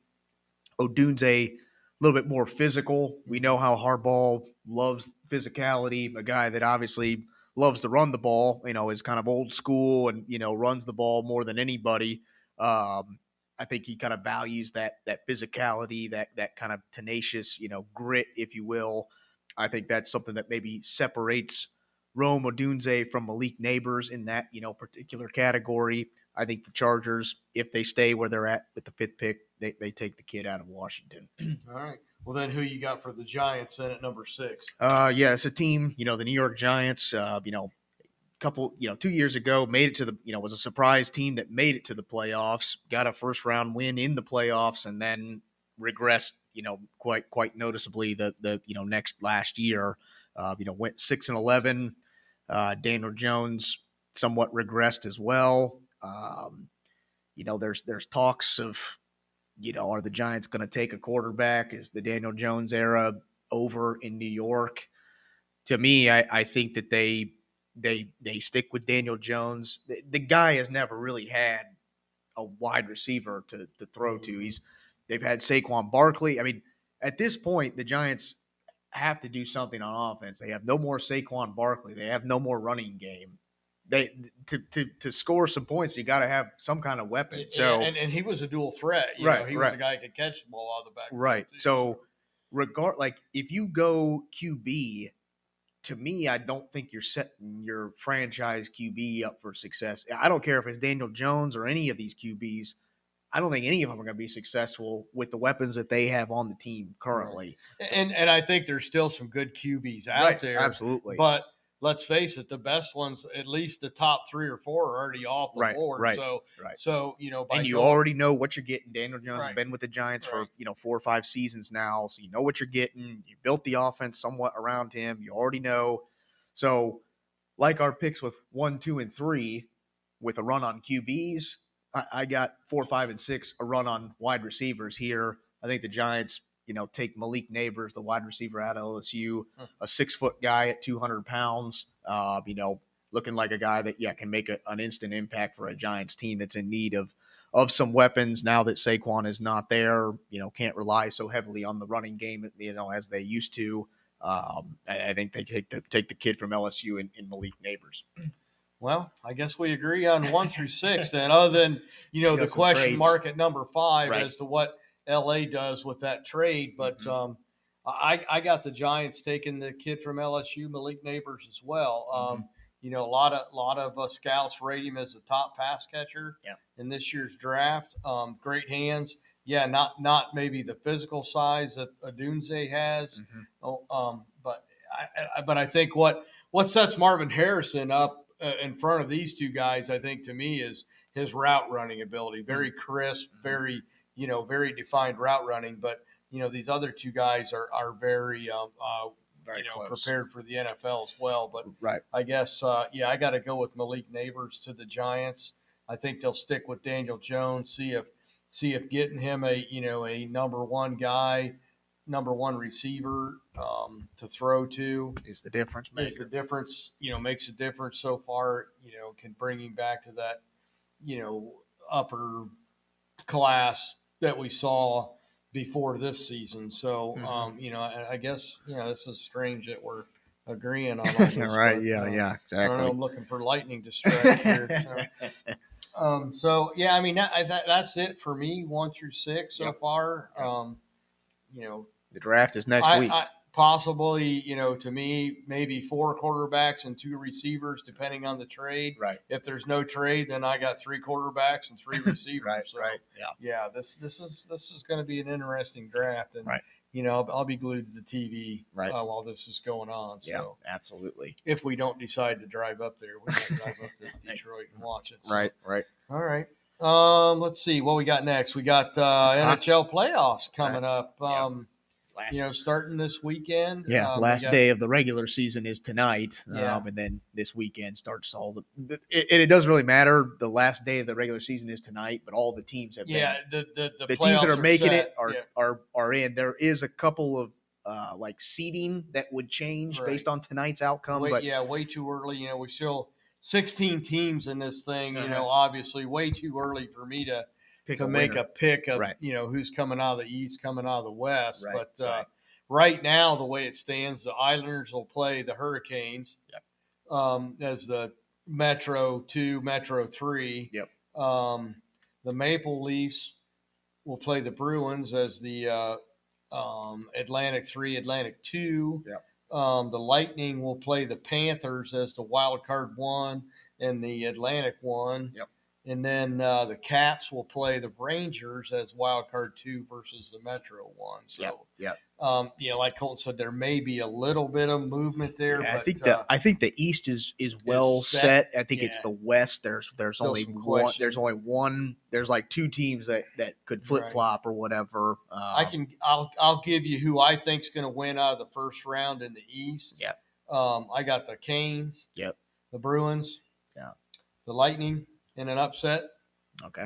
Odunze a little bit more physical. We know how Harbaugh loves physicality, a guy that obviously loves to run the ball, you know, is kind of old school and, you know, runs the ball more than anybody. Um, I think he kind of values that, that physicality, that, that kind of tenacious, you know, grit, if you will. I think that's something that maybe separates Rome Odunze from Malik Neighbors in that, you know, particular category. I think the Chargers, if they stay where they're at with the fifth pick, they, they take the kid out of Washington. All right. Well, then who you got for the Giants then at number six? Uh, yeah, it's a team, you know, the New York Giants, uh, you know, couple, you know, two years ago made it to the, you know, was a surprise team that made it to the playoffs, got a first round win in the playoffs, and then regressed, you know, quite, quite noticeably the, the, you know, next last year, uh, you know, went six and eleven. Uh, Daniel Jones somewhat regressed as well. Um, you know, there's, there's talks of, you know, are the Giants going to take a quarterback? Is the Daniel Jones era over in New York? To me, I, I think that they, they, they stick with Daniel Jones. The, the guy has never really had a wide receiver to, to throw to. He's, they've had Saquon Barkley. I mean, at this point, the Giants have to do something on offense. They have no more Saquon Barkley. They have no more running game. They to to to score some points, you got to have some kind of weapon. So and, and he was a dual threat. You right, know, he right. was a guy who could catch the ball out of the back. Right. So regard like if you go Q B, to me, I don't think you're setting your franchise Q B up for success. I don't care if it's Daniel Jones or any of these Q Bs. I don't think any of them are going to be successful with the weapons that they have on the team currently. Right. And and I think there's still some good Q Bs out right, there. Absolutely. But let's face it, the best ones, at least the top three or four, are already off the right, board. Right, so, right. so you know, by and you going, already know what you're getting. Daniel Jones right. has been with the Giants right. for you know four or five seasons now, so you know what you're getting. You built the offense somewhat around him. You already know. So, like our picks with one, two, and three, with a run on Q Bs, I, I got four, five, and six, a run on wide receivers here. I think the Giants, you know, take Malik Neighbors, the wide receiver out of L S U, hmm. a six-foot guy at two hundred pounds, uh, you know, looking like a guy that, yeah, can make a, an instant impact for a Giants team that's in need of of some weapons now that Saquon is not there, you know, can't rely so heavily on the running game, you know, as they used to. Um, I, I think they take the, take the kid from L S U in, in Malik Neighbors. Well, I guess we agree on one through six then, other than, you know, you the question trades. mark at number five right. as to what L A does with that trade. But mm-hmm. um, I, I got the Giants taking the kid from L S U, Malik Neighbors, as well. Mm-hmm. Um, you know, a lot of lot of uh, scouts rate him as a top pass catcher yeah. in this year's draft. Um, great hands. Yeah, not not maybe the physical size that Odunze has, mm-hmm. oh, um, but I, I but I think what what sets Marvin Harrison up uh, in front of these two guys, I think to me, is his route running ability. Very crisp, very you know very defined route running. But you know these other two guys are are very um, uh, very you know close. prepared for the N F L as well. But right. I guess uh, yeah, I got to go with Malik Neighbors to the Giants. I think they'll stick with Daniel Jones. See if. See if getting him a you know a number one guy, number one receiver um, to throw to is the difference. Is the difference you know makes a difference so far. You know can bring him back to that you know upper class that we saw before this season. So, Mhm. um, you know, I, I guess, you know, this is strange that we're agreeing on all this. right. but, Yeah. uh, Yeah. I don't know. Exactly. I'm looking for lightning to strike here. So, um, so yeah, I mean, that, that, that's it for me, one through six so Yep. far. Yep. Um, you know, The draft is next I, week. I possibly, you know, to me, maybe four quarterbacks and two receivers, depending on the trade. right. If there's no trade, then I got three quarterbacks and three receivers. Right. So, right. Yeah. yeah, this this is this is going to be an interesting draft, and Right. you know, I'll, I'll be glued to the T V Right. uh, while this is going on. So, Yeah. Absolutely. if we don't decide to drive up there, we might drive up to Detroit and watch it. So. Right. Right. All right. Um, let's see what we got next. We got uh, N H L playoffs coming up. Yeah. Um, Last, you know, starting this weekend. yeah. Um, last got, day of the regular season is tonight. Yeah. Um, and then this weekend starts all the. the it, it doesn't really matter. The last day of the regular season is tonight, but all the teams have Yeah, been. the the, the, The teams that playoffs are making set. it are, Yeah. are are in. There is a couple of uh, like seeding that would change Right. based on tonight's outcome, Way, but yeah, way too early. You know, we still sixteen teams in this thing. You Uh-huh. know, obviously, way too early for me to pick to a make winner. a pick of Right. you know who's coming out of the East, coming out of the West. Right, But uh, right. right now, the way it stands, the Islanders will play the Hurricanes. Yep. Um, as the Metro two, Metro three. Yep. Um, the Maple Leafs will play the Bruins as the uh, um, Atlantic three, Atlantic two. Yep. Um, the Lightning will play the Panthers as the wild card one and the Atlantic one. Yep. And then uh, the Caps will play the Rangers as wild card two versus the Metro one. So, Yep. Yep. um, you know, like Colton said, there may be a little bit of movement there. Yeah, but, I think uh, the I think the East is is well set. set. I think it's Yeah. the West. There's there's Still only some one. question. There's only one. There's like two teams that that could flip flop or whatever. Um, I can I'll I'll give you who I think's going to win out of the first round in the East. Yep. Um, I got the Canes. Yep. The Bruins. Yeah. The Lightning in an upset, Okay.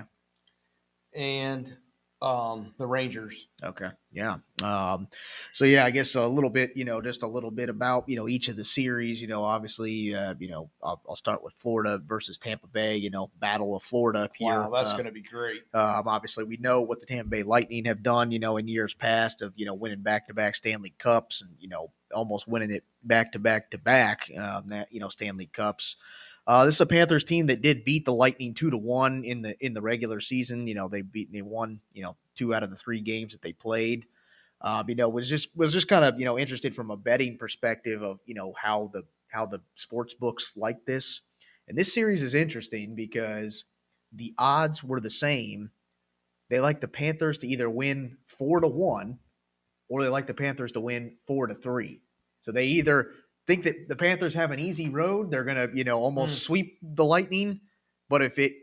and um, the Rangers. Okay. Yeah. Um, so yeah, I guess a little bit, you know, just a little bit about, you know, each of the series, you know, obviously, uh, you know, I'll, I'll start with Florida versus Tampa Bay, you know, Battle of Florida up here. Wow, that's Uh, going to be great. Um, obviously, we know what the Tampa Bay Lightning have done, you know, in years past of, you know, winning back-to-back Stanley Cups and, you know, almost winning it back-to-back-to-back, um, that, you know, Stanley Cups. Uh, this is a Panthers team that did beat the Lightning two to one in the in the regular season. You know, they beat they won, you know, two out of the three games that they played. Um, you know, was just was just kind of, you know, interested from a betting perspective of, you know, how the how the sports books like this. And this series is interesting because the odds were the same. They like the Panthers to either win four to one, or they like the Panthers to win four to three. So they either think that the Panthers have an easy road, they're gonna, you know, almost Mm. sweep the Lightning. But if it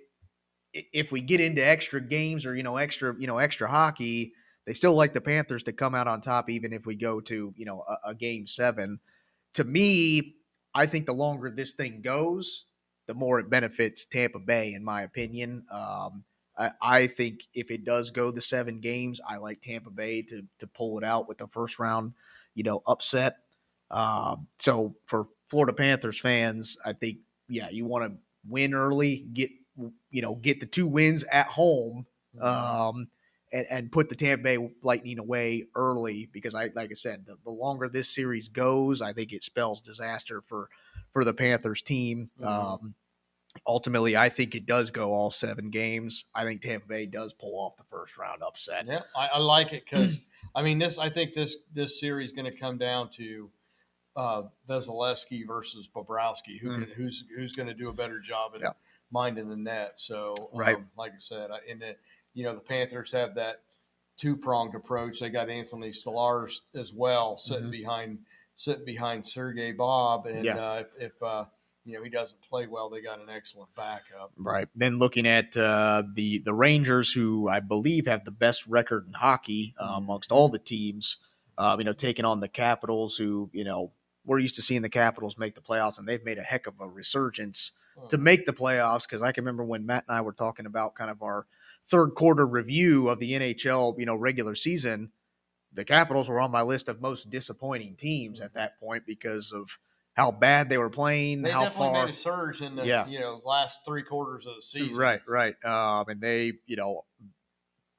if we get into extra games or, you know, extra, you know, extra hockey, they still like the Panthers to come out on top, even if we go to, you know, a, a game seven. To me, I think the longer this thing goes, the more it benefits Tampa Bay, in my opinion. Um, I, I think if it does go the seven games, I like Tampa Bay to to pull it out with the first round, you know, upset. Um, so for Florida Panthers fans, I think, yeah, you want to win early, get, you know, get the two wins at home, um, and, and put the Tampa Bay Lightning away early, because I, like I said, the, the longer this series goes, I think it spells disaster for, for the Panthers team. Mhm. Um, ultimately, I think it does go all seven games. I think Tampa Bay does pull off the first round upset. Yeah, I, I like it because I mean this. I think this this series is going to come down to uh, Vasilevsky versus Bobrovsky. Who Mm. can, who's who's going to do a better job at Yeah. minding the net? So, um, Right. like I said, I, in the you know the Panthers have that two pronged approach. They got Anthony Stolarz as well sitting Mhm. behind sitting behind Sergei Bob, and Yeah. uh, if, if uh, you know he doesn't play well, they got an excellent backup. Right. Then looking at uh, the the Rangers, who I believe have the best record in hockey uh, amongst all the teams, uh, you know, taking on the Capitals, who, you know, we're used to seeing the Capitals make the playoffs, and they've made a heck of a resurgence to make the playoffs. Because I can remember when Matt and I were talking about kind of our third quarter review of the N H L, you know, regular season, the Capitals were on my list of most disappointing teams at that point because of how bad they were playing, They how definitely far. made a surge in the Yeah. you know last three quarters of the season. Right, right. Um, and they, you know,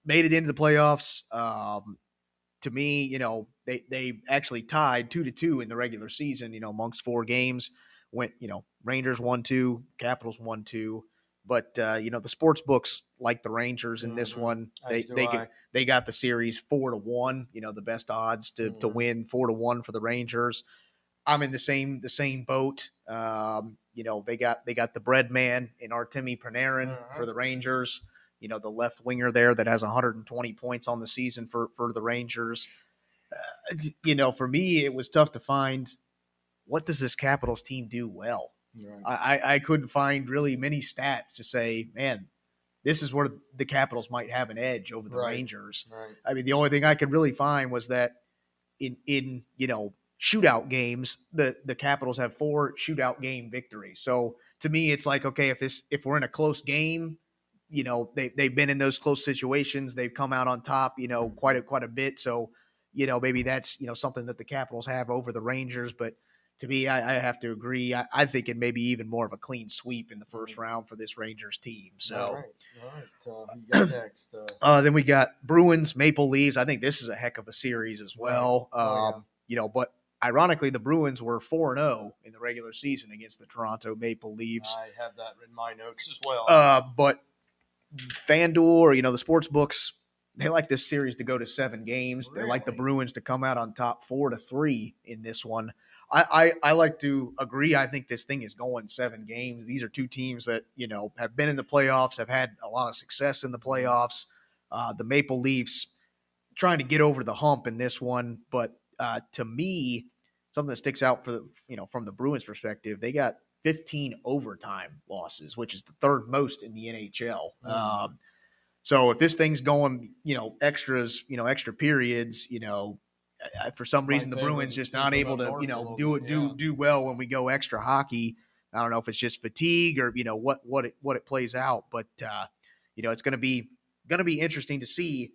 made it into the playoffs. Um, to me, you know, they they actually tied two to two in the regular season. You know, amongst four games, went you know Rangers won two, Capitals won two. But uh, you know the sports books like the Rangers in mm-hmm. this one. They As do they I. get, they got the series four to one. You know the best odds to mm-hmm. to win four to one for the Rangers. I'm in the same the same boat. Um, you know they got they got the bread man in Artemi Panarin mm-hmm. for the Rangers. You know the left winger there that has one hundred twenty points on the season for for the Rangers. Uh, you know for me it was tough to find what does this Capitals team do well. Right. I, I couldn't find really many stats to say, man, this is where the Capitals might have an edge over the right. Rangers. Right. I mean, the only thing I could really find was that in, in you know, shootout games, the, the Capitals have four shootout game victories. So to me, it's like, okay, if this if we're in a close game, you know, they, they've been in those close situations. They've come out on top, you know, quite a, quite a bit. So, you know, maybe that's, you know, something that the Capitals have over the Rangers, but to me, I, I have to agree. I, I think it may be even more of a clean sweep in the first round for this Rangers team. So, all right, all right. Uh, you got next. Uh, uh, then we got Bruins, Maple Leafs. I think this is a heck of a series as well. Right. Oh, um, yeah. You know, but ironically, the Bruins were four and zero in the regular season against the Toronto Maple Leafs. I have that in my notes as well. Uh, but FanDuel, or you know, the sports books, they like this series to go to seven games. Really? They like the Bruins to come out on top four to three in this one. I, I, I like to agree. I think this thing is going seven games. These are two teams that, you know, have been in the playoffs, have had a lot of success in the playoffs. Uh, the Maple Leafs trying to get over the hump in this one. But uh, to me, something that sticks out for the, you know, from the Bruins perspective, they got fifteen overtime losses, which is the third most in the N H L. Mm. Um, so if this thing's going, you know, extras, you know, extra periods, you know, for some reason the Bruins just not able to, you know, do it, do do well when we go extra hockey. I don't know if it's just fatigue or, you know, what what it what it plays out, but uh, you know, it's going to be going to be interesting to see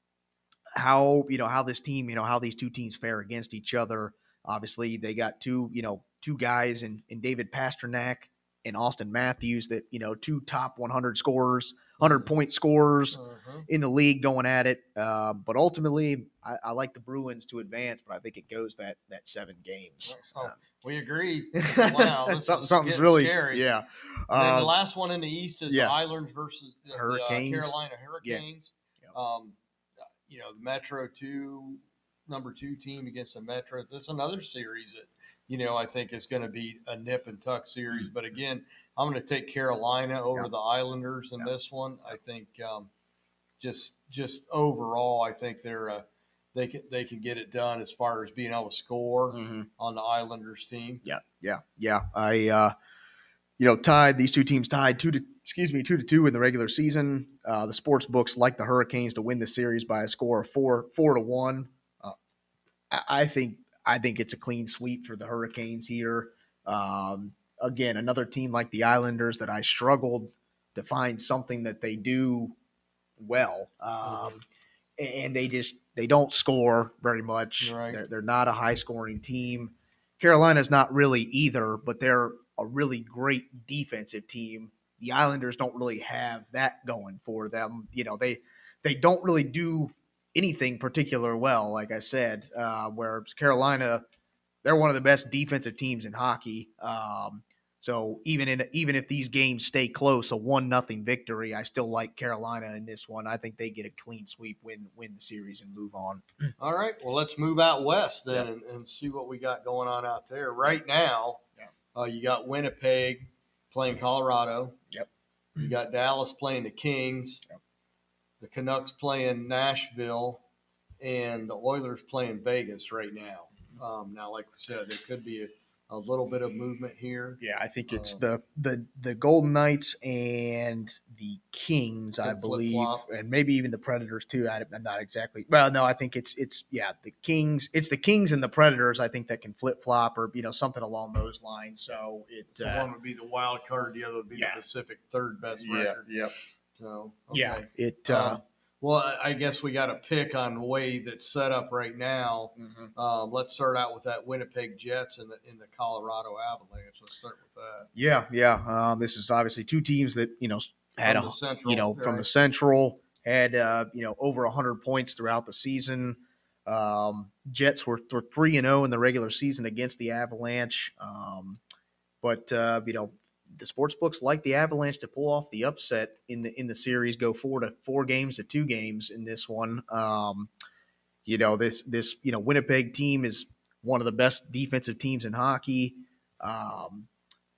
how, you know, how this team, you know, how these two teams fare against each other. Obviously, they got two, you know, two guys in, in David Pastrnak and Austin Matthews that, you know, two top one hundred scorers, one hundred point scorers uh-huh. in the league going at it. Uh, but ultimately, I, I like the Bruins to advance, but I think it goes that that seven games. Oh, uh, we agree. Wow, this Something, is something's really scary. Yeah. And then um, the last one in the East is yeah. the Islanders versus the, Hurricanes. the uh, Carolina Hurricanes. Yeah. Yeah. Um, you know, the Metro two, number two team against the Metro. That's another series that, you know, I think is going to be a nip and tuck series. Mm-hmm. But again, I'm going to take Carolina over yeah. the Islanders in yeah. this one. I think um, just just overall, I think they're uh, they can they can get it done as far as being able to score mm-hmm. on the Islanders team. Yeah, yeah, yeah. I uh, you know tied these two teams tied two to excuse me two to two in the regular season. Uh, the sports books like the Hurricanes to win the series by a score of four four to one. Uh, I, I think. I think it's a clean sweep for the Hurricanes here. Um, again, another team like the Islanders that I struggled to find something that they do well. Um, and they just they don't score very much. Right. They're, they're not a high-scoring team. Carolina's not really either, but they're a really great defensive team. The Islanders don't really have that going for them. You know, they they don't really do – anything particular well, like I said, uh, where Carolina, they're one of the best defensive teams in hockey. Um, so even in even if these games stay close, a one nothing victory, I still like Carolina in this one. I think they get a clean sweep, win win the series, and move on. All right, well let's move out west then yeah. and, and see what we got going on out there right now. Yeah. Uh, you got Winnipeg playing Colorado. Yep. You got Dallas playing the Kings. Yep. The Canucks playing Nashville, and the Oilers playing Vegas right now. Um, now, like we said, there could be a, a little bit of movement here. Yeah, I think it's uh, the, the the Golden Knights and the Kings, I believe, flip-flop. and maybe even the Predators too. I, I'm not exactly. Well, no, I think it's it's yeah the Kings. It's the Kings and the Predators. I think that can flip flop or you know something along those lines. So it so uh, one would be the wild card, the other would be yeah. the Pacific third best yeah, record. Yep. So okay. yeah, it. Uh, um, well, I guess we got to pick on the way that's set up right now. mm-hmm. Um, let's start out with that Winnipeg Jets and the in the Colorado Avalanche. Let's start with that. Yeah, yeah. Um, this is obviously two teams that you know had From a the Central, you know right? from the Central had uh, you know over one hundred points throughout the season. Um, Jets were three and zero in the regular season against the Avalanche, um, but uh, you know the sports books like the Avalanche to pull off the upset in the in the series, go four to four games to two games in this one. Um, you know this this you know Winnipeg team is one of the best defensive teams in hockey. Um,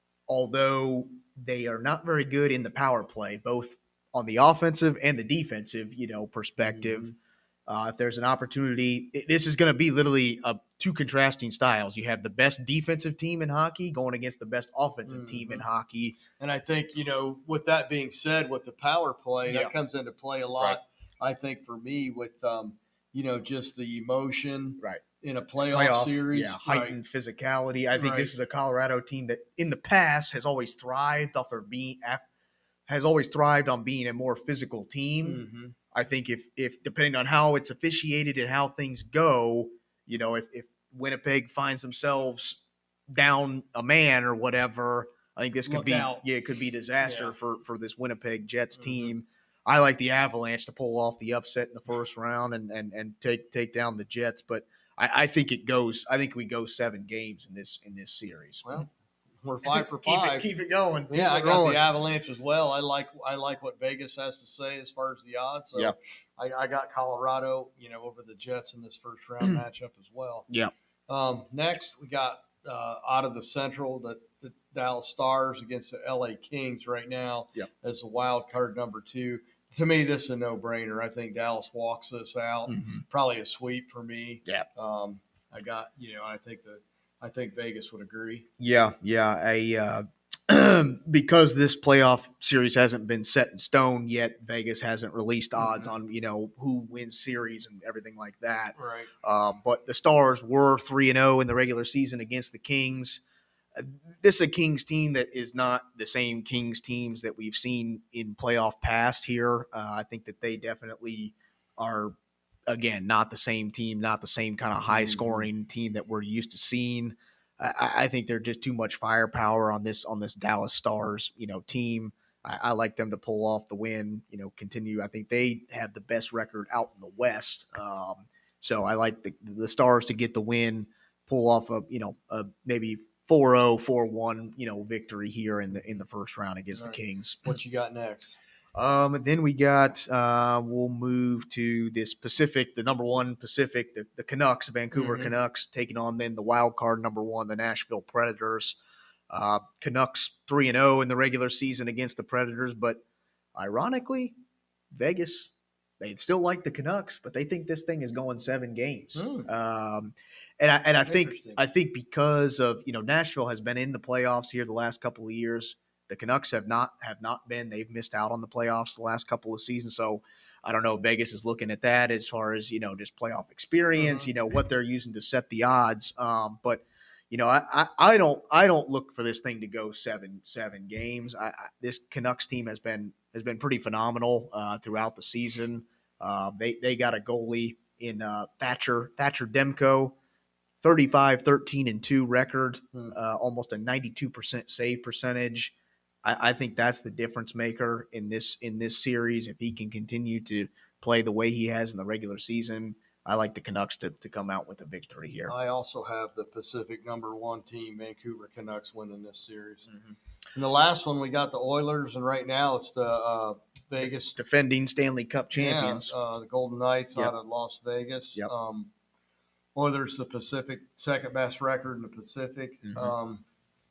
although they are not very good in the power play, both on the offensive and the defensive, you know, perspective. Mm-hmm. Uh, if there's an opportunity, it, this is going to be literally uh, two contrasting styles. You have the best defensive team in hockey going against the best offensive mm-hmm. team in hockey. And I think, you know, with that being said, with the power play, yeah. that comes into play a lot, right. I think, for me, with, um, you know, just the emotion. Right. In a playoff, playoff series. Yeah, heightened right. physicality. I think right. this is a Colorado team that in the past has always thrived off their being, has always thrived on being a more physical team. Mm-hmm. I think if, if depending on how it's officiated and how things go, you know, if, if Winnipeg finds themselves down a man or whatever, I think this could Look be, out. yeah, it could be disaster yeah. for, for this Winnipeg Jets mm-hmm. team. I like the Avalanche to pull off the upset in the first round and, and, and take, take down the Jets, but I, I think it goes. I think we go seven games in this in this series. Well, we're five for keep five. It, keep it going. Keep yeah, it I got rolling. The Avalanche as well. I like I like what Vegas has to say as far as the odds. So yeah, I, I got Colorado, you know, over the Jets in this first round matchup as well. Yeah. Um, next, we got uh, out of the Central the, the Dallas Stars against the L A Kings right now. Yeah. As the wild card number two. To me, this is a no-brainer. I think Dallas walks this out. Mm-hmm. Probably a sweep for me. Yeah. Um, I got, you know, I think the, I think Vegas would agree. Yeah, yeah. I uh, because this playoff series hasn't been set in stone yet. Vegas hasn't released odds mm-hmm. on you know who wins series and everything like that. Right. Um, but the Stars were three and zero in the regular season against the Kings. This is a Kings team that is not the same Kings teams that we've seen in playoff past here. Uh, I think that they definitely are, again, not the same team, not the same kind of high-scoring mm-hmm. team that we're used to seeing. I, I think they're just too much firepower on this on this Dallas Stars, you know, team. I, I like them to pull off the win, you know, continue. I think they have the best record out in the West. Um, so I like the, the Stars to get the win, pull off a, you know, a maybe – four oh, four one, you know, victory here in the in the first round against right. the Kings. What you got next? Um, and then we got uh, we'll move to this Pacific, the number one Pacific, the, the Canucks, Vancouver mm-hmm. Canucks, taking on then the wild card number one, the Nashville Predators. Uh, Canucks three and zero in the regular season against the Predators, but ironically, Vegas they still like the Canucks, but they think this thing is going seven games. Mm. Um, And I and I think I think because of you know Nashville has been in the playoffs here the last couple of years. The Canucks have not have not been. They've missed out on the playoffs the last couple of seasons. So I don't know. Vegas is looking at that as far as you know just playoff experience. Uh-huh. You know what they're using to set the odds. Um, but you know I, I, I don't I don't look for this thing to go seven seven games. I, I, this Canucks team has been has been pretty phenomenal uh, throughout the season. Uh, they they got a goalie in uh, Thatcher Thatcher Demko. thirty-five, thirteen, and two record, uh, almost a ninety-two percent save percentage. I, I think that's the difference maker in this in this series. If he can continue to play the way he has in the regular season, I like the Canucks to, to come out with a victory here. I also have the Pacific number one team, Vancouver Canucks, winning this series. Mm-hmm. In the last one, we got the Oilers, and right now it's the uh, Vegas. Defending Stanley Cup champions. Yeah, uh, the Golden Knights yep. out of Las Vegas. Yep. Um, Oilers, the Pacific, second best record in the Pacific. Mm-hmm. Um,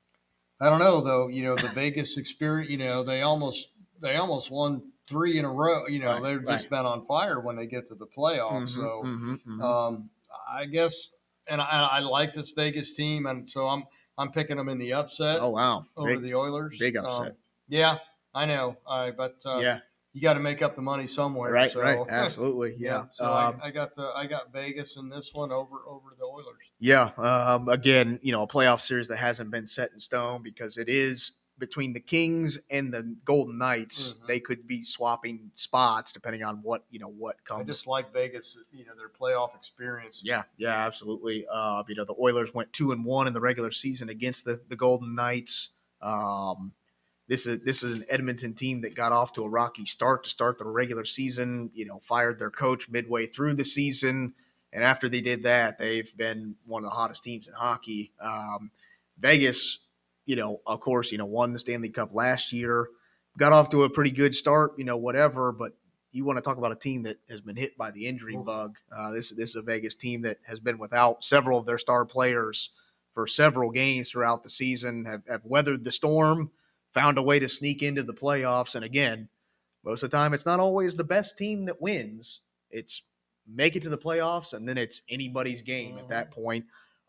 I don't know though. You know the Vegas experience. You know they almost they almost won three in a row. You know right, they've right. just been on fire when they get to the playoffs. Mm-hmm, so mm-hmm, mm-hmm. Um, I guess, and I, I like this Vegas team, and so I'm I'm picking them in the upset. Oh wow, over big, the Oilers. Big upset. Um, yeah, I know. I but uh, yeah. You got to make up the money somewhere, right? So. Right, absolutely, yeah. yeah so um, I, I got the I got Vegas in this one over over the Oilers. Yeah, um, again, you know, a playoff series that hasn't been set in stone because it is between the Kings and the Golden Knights. Mm-hmm. They could be swapping spots depending on what you know what comes. I just like Vegas, you know, their playoff experience. Yeah, yeah, absolutely. Uh, you know, the Oilers went two and one in the regular season against the the Golden Knights. Um, this is this is an Edmonton team that got off to a rocky start to start the regular season. You know, fired their coach midway through the season, and after they did that, they've been one of the hottest teams in hockey. Um, Vegas, you know, of course, you know, won the Stanley Cup last year, got off to a pretty good start. You know, whatever, but you want to talk about a team that has been hit by the injury bug. Uh, this this is a Vegas team that has been without several of their star players for several games throughout the season. Have, have weathered the storm, found a way to sneak into the playoffs. And again, most of the time, it's not always the best team that wins. It's make it to the playoffs, and then it's anybody's game mm-hmm. at that point.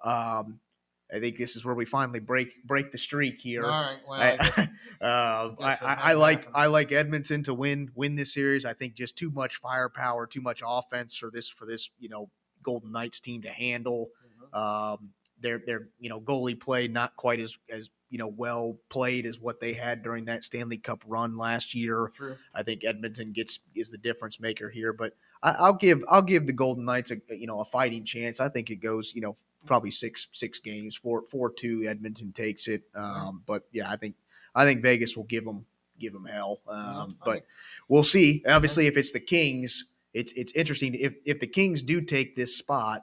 Um, I think this is where we finally break break the streak here. All right. Well, I, I, guess, uh, I, I, I like I like Edmonton to win win this series. I think just too much firepower, too much offense for this for this you know Golden Knights team to handle. Mm-hmm. Um, their their you know goalie play not quite as as you know well played as what they had during that Stanley Cup run last year. True. I think Edmonton gets is the difference maker here, but I, I'll give I'll give the Golden Knights a you know a fighting chance. I think it goes you know. Probably six six games, four four two. Edmonton takes it, um, but yeah, I think I think Vegas will give them give them hell. Um, but we'll see. Obviously, if it's the Kings, it's it's interesting. If if the Kings do take this spot,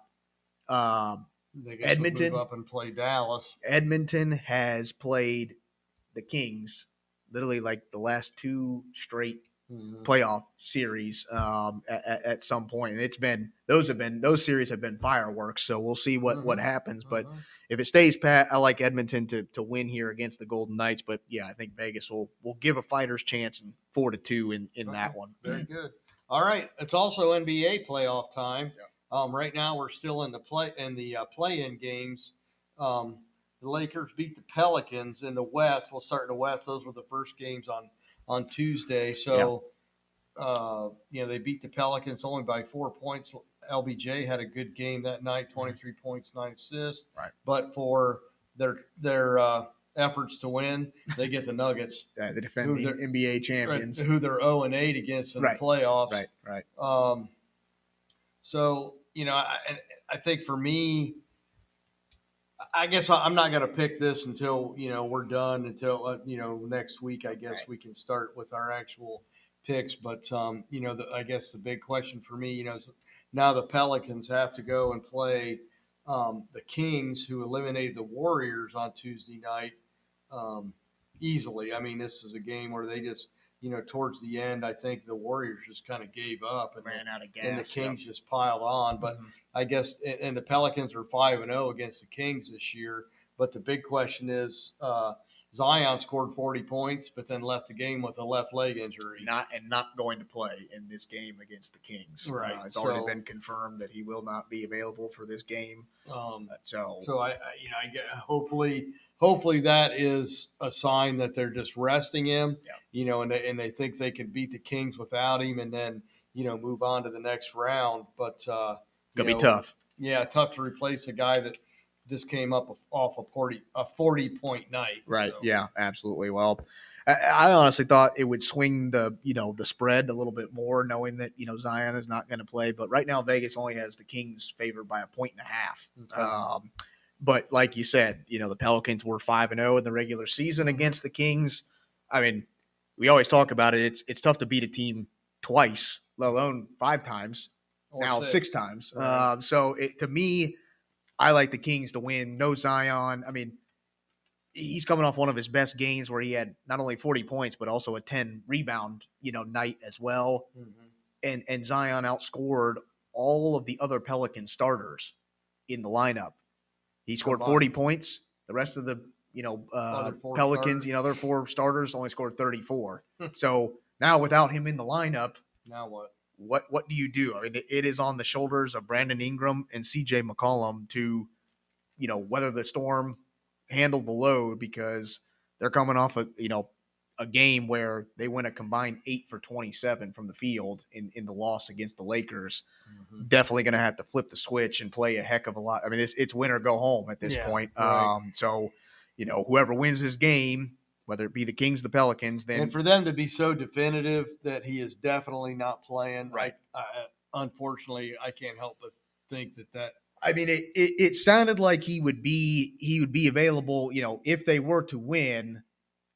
uh, Edmonton move up and play Dallas. Edmonton has played the Kings literally like the last two straight mm-hmm. playoff series um, at, at some point, and it's been those have been those series have been fireworks. So we'll see what, mm-hmm. what happens. But mm-hmm. if it stays pat, I like Edmonton to to win here against the Golden Knights. But yeah, I think Vegas will will give a fighter's chance in four to two in in okay. that one. Very good. All right, it's also N B A playoff time. Yeah. Um, right now we're still in the play in the uh, play-in games. Um, the Lakers beat the Pelicans in the West. We'll start in the West. Those were the first games on. on Tuesday. So, yeah. uh, you know, they beat the Pelicans only by four points. L B J had a good game that night, twenty-three mm-hmm. points, nine assists. Right. But for their their uh, efforts to win, they get the Nuggets. Yeah, the defending N B A champions. Who they're oh and eight against in right. the playoffs. Right, right. Um, so, you know, I, I think for me, I guess I'm not going to pick this until, you know, we're done until, uh, you know, next week, I guess right. we can start with our actual picks. But, um, you know, the, I guess the big question for me, you know, is now the Pelicans have to go and play um, the Kings, who eliminated the Warriors on Tuesday night um, easily. I mean, this is a game where they just, you know, towards the end, I think the Warriors just kind of gave up and ran out of gas, and the Kings yep. just piled on. But mm-hmm. I guess, and the Pelicans are five and zero against the Kings this year. But the big question is, uh, Zion scored forty points, but then left the game with a left leg injury. Not and not going to play in this game against the Kings. Right, uh, it's so, already been confirmed that he will not be available for this game. Um, uh, so, so I, I, you know, I get hopefully. Hopefully that is a sign that they're just resting him, yeah. you know, and they, and they think they can beat the Kings without him and then, you know, move on to the next round. But, uh, gonna know, be tough. Yeah, tough to replace a guy that just came up off a forty a forty point night. Right. So. Yeah, absolutely. Well, I, I honestly thought it would swing the, you know, the spread a little bit more, knowing that, you know, Zion is not going to play. But right now, Vegas only has the Kings favored by a point and a half. Okay. Um, But like you said, you know, the Pelicans were five and zero in the regular season against the Kings. I mean, we always talk about it. It's it's tough to beat a team twice, let alone five times. Or now six, six times. Right. Um, so it, to me, I like the Kings to win. No Zion. I mean, he's coming off one of his best games where he had not only forty points but also a ten rebound, you know, night as well. Mm-hmm. And and Zion outscored all of the other Pelican starters in the lineup. He scored forty points. The rest of the, you know, uh, Pelicans, starters. you know, their four starters only scored thirty-four. So now without him in the lineup, now what? What what do you do? I mean, it, it is on the shoulders of Brandon Ingram and C J McCollum to, you know, weather the storm, handle the load, because they're coming off a, you know, a game where they went a combined eight for twenty-seven from the field in, in the loss against the Lakers. Mm-hmm. Definitely going to have to flip the switch and play a heck of a lot. I mean, it's, it's win or go home at this yeah, point. Right. Um, so, you know, whoever wins this game, whether it be the Kings, the Pelicans, then. And for them to be so definitive that he is definitely not playing, right? I, I, unfortunately, I can't help but think that that. I mean, it, it, it sounded like he would be he would be available, you know, if they were to win.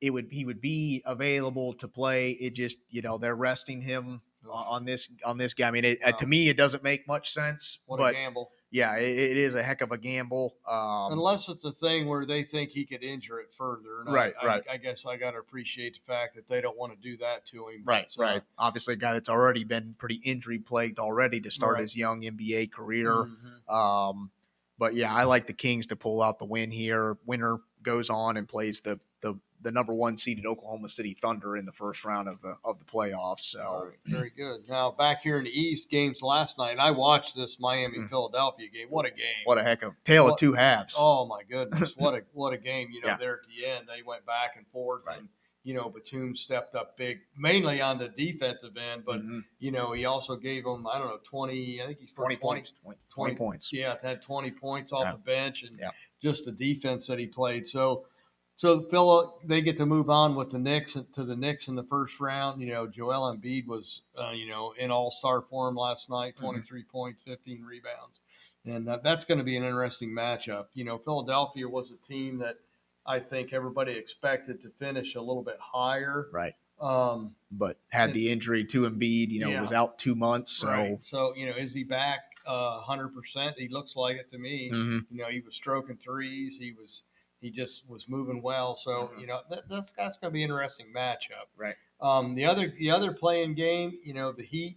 it would he would be available to play. It just, you know, they're resting him on, on this on this guy. I mean, it, Wow. to me, it doesn't make much sense. What but a gamble. Yeah, it, it is a heck of a gamble. Um, Unless it's a thing where they think he could injure it further. And Right, I, right. I, I guess I got to appreciate the fact that they don't want to do that to him. Right, But, uh, right. Obviously, a guy that's already been pretty injury plagued already to start Right. his young N B A career. mhm. Um, but yeah, I like the Kings to pull out the win here. Winner goes on and plays the the the number one seeded Oklahoma City Thunder in the first round of the of the playoffs. So All right, very good. Now back here in the East, games last night. I watched this Miami Philadelphia game. What a game! Mm. what a heck of tale What- of two halves. Oh my goodness, what a what a game! You know, Yeah. there at the end, they went back and forth, Right. and you know, Batum stepped up big, mainly on the defensive end, but Mhm. you know, he also gave them, I don't know, twenty. I think he's twenty, twenty points. twenty, twenty points. Yeah, had twenty points off Yeah. the bench, and Yeah. just the defense that he played. So, so Phil, they get to move on with the Knicks to the Knicks in the first round. You know, Joel Embiid was, uh, you know, in All Star form last night, Mm-hmm. twenty-three points, fifteen rebounds, and uh, that's going to be an interesting matchup. You know, Philadelphia was a team that I think everybody expected to finish a little bit higher. Right. Um, But had the injury to Embiid, you know, Yeah. was out two months. So Right. So, you know, is he back uh, one hundred percent? He looks like it to me. Mhm. You know, he was stroking threes. He was he just was moving well. So, Mhm. you know, that, that's that's going to be an interesting matchup. Right. Um, the other the other playing game, you know, the Heat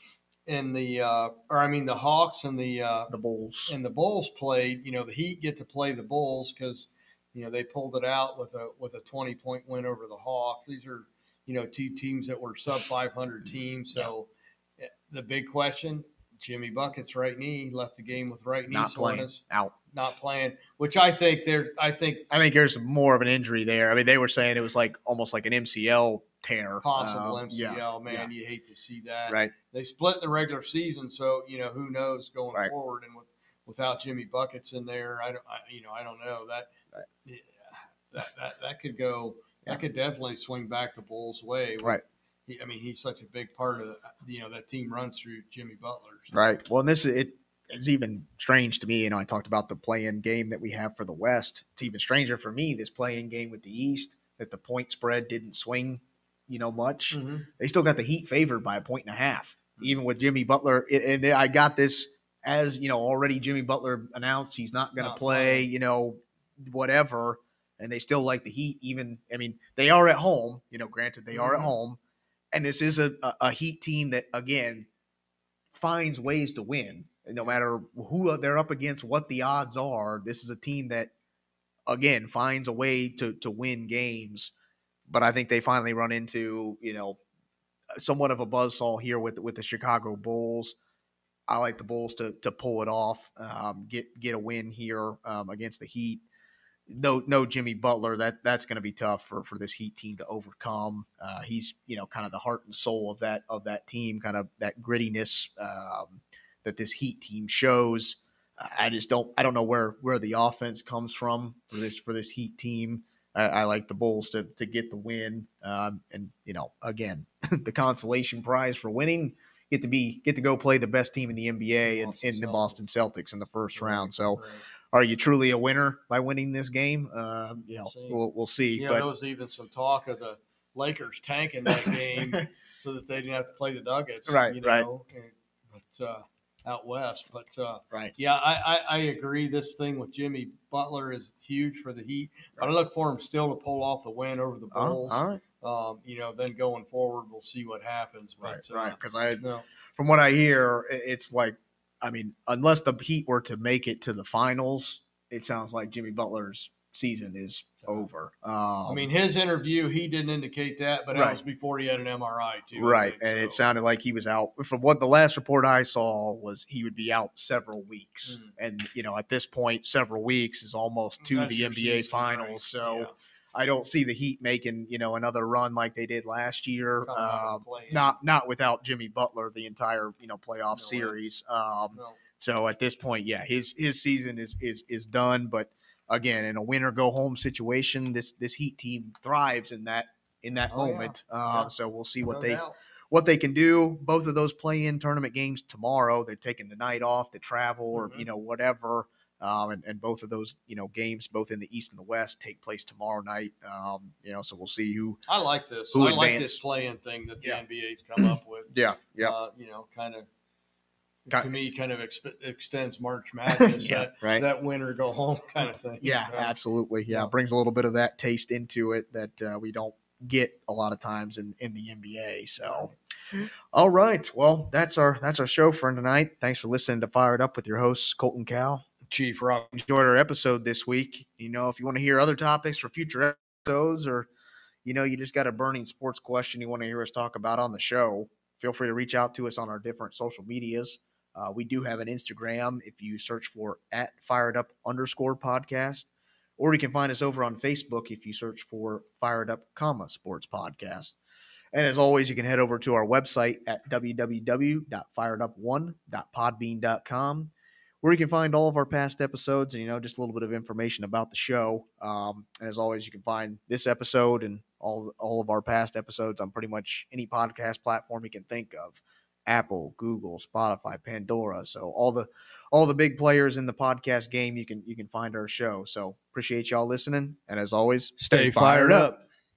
and the uh, or I mean the Hawks and the uh, the Bulls. and the Bulls played. You know, the Heat get to play the Bulls because you know they pulled it out with a with a twenty point win over the Hawks. These are you know two teams that were sub five hundred teams. So eh, the big question: Jimmy Bucket's right knee left the game with right knee Not playing. soreness, Out. not playing. Which I think they're. I think I think there's more of an injury there. I mean, they were saying it was like almost like an M C L tear. possible Um, M C L. yeah, Man, yeah. you hate to see that. Right. They split the regular season, so you know who knows going Right. forward. And with, without Jimmy Buckets in there, I don't. I, you know, I don't know that. Right. Yeah, that that that could go. Yeah. That could definitely swing back the Bulls' way. With, Right. he, I mean, he's such a big part of the, you know that team runs through Jimmy Butler. So. Right. Well, and this it it's even strange to me. You know, I talked about the play-in game that we have for the West. It's even stranger for me this play-in game with the East that the point spread didn't swing, you know, much. Mhm. They still got the Heat favored by a point and a half, even with Jimmy Butler. And I got this as you know already. Jimmy Butler announced he's not going to Not play. playing. You know, whatever. And they still like the Heat. Even I mean, they are at home. You know, granted they are at Mhm. home, and this is a, a, a Heat team that again finds ways to win. No matter who they're up against, what the odds are, this is a team that, again, finds a way to to win games. But I think they finally run into, you know, somewhat of a buzzsaw here with with the Chicago Bulls. I like the Bulls to to pull it off, um, get get a win here um, against the Heat. No, no Jimmy Butler. That that's going to be tough for, for this Heat team to overcome. Uh, he's you know kind of the heart and soul of that of that team, kind of that grittiness um, that this Heat team shows. I just don't I don't know where where the offense comes from for this for this Heat team. I, I like the Bulls to to get the win, um, and you know again the consolation prize for winning. Get to be get to go play the best team in the N B A and in the Boston Celtics in the first Right, round. So. right. Are you truly a winner by winning this game? Uh, you know, See. we'll we'll see. Yeah, but there was even some talk of the Lakers tanking that game so that they didn't have to play the Nuggets. Right, you right. know, and, but uh, out west. But uh, right, yeah, I, I, I agree. This thing with Jimmy Butler is huge for the Heat. But I look for him still to pull off the win over the Oh, Bulls. all right, Um, you know, then going forward, we'll see what happens. But, right, uh, right. Because I, No, from what I hear, i- it's like, I mean, unless the Heat were to make it to the finals, it sounds like Jimmy Butler's season is over. Um, I mean, his interview, he didn't indicate that, but that Right. was before he had an M R I, too. I right, think, and it so. sounded like he was out. From what the last report I saw was, he would be out several weeks, Mm. and you know, at this point, several weeks is almost to That's the your N B A season, finals. right. So. Yeah. I don't see the Heat making, you know, another run like they did last year. Coming out of Um, the play-in. not not without Jimmy Butler the entire, you know, playoff No way. series. Um, No. so at this point, yeah, his his season is is is done. But again, in a win or go home situation, this this Heat team thrives in that in that Oh, yeah. moment. Um, Yeah. So we'll see what No they doubt. what they can do. Both of those play in tournament games tomorrow. They're taking the night off to travel or Mhm. you know whatever. Um, and, and both of those, you know, games, both in the East and the West, take place tomorrow night. Um, you know, so we'll see who. I like this. Who I like advanced. this play-in thing that the Yeah. N B A's come up with. Yeah, yeah, Uh, you know, kind of Got- to me, kind of exp- extends March Madness. Yeah, that, right. that winner go home kind of thing. Yeah, So, absolutely. Yeah, yeah. it brings a little bit of that taste into it that uh, we don't get a lot of times in, in the N B A. So, all right. Well, that's our that's our show for tonight. Thanks for listening to Fired Up with your hosts Colton Cow. Chief Rock. Enjoyed our episode this week. You know, if you want to hear other topics for future episodes, or you know, you just got a burning sports question you want to hear us talk about on the show, feel free to reach out to us on our different social medias. Uh, we do have an Instagram if you search for at Fired Up underscore podcast, or you can find us over on Facebook if you search for Fired Up, comma Sports Podcast. And as always, you can head over to our website at w w w dot fired up one dot podbean dot com, where you can find all of our past episodes and, you know, just a little bit of information about the show. Um, and as always, you can find this episode and all, all of our past episodes on pretty much any podcast platform you can think of. Apple, Google, Spotify, Pandora. So all the all the big players in the podcast game, you can you can find our show. So appreciate y'all listening. And as always, Stay fired up.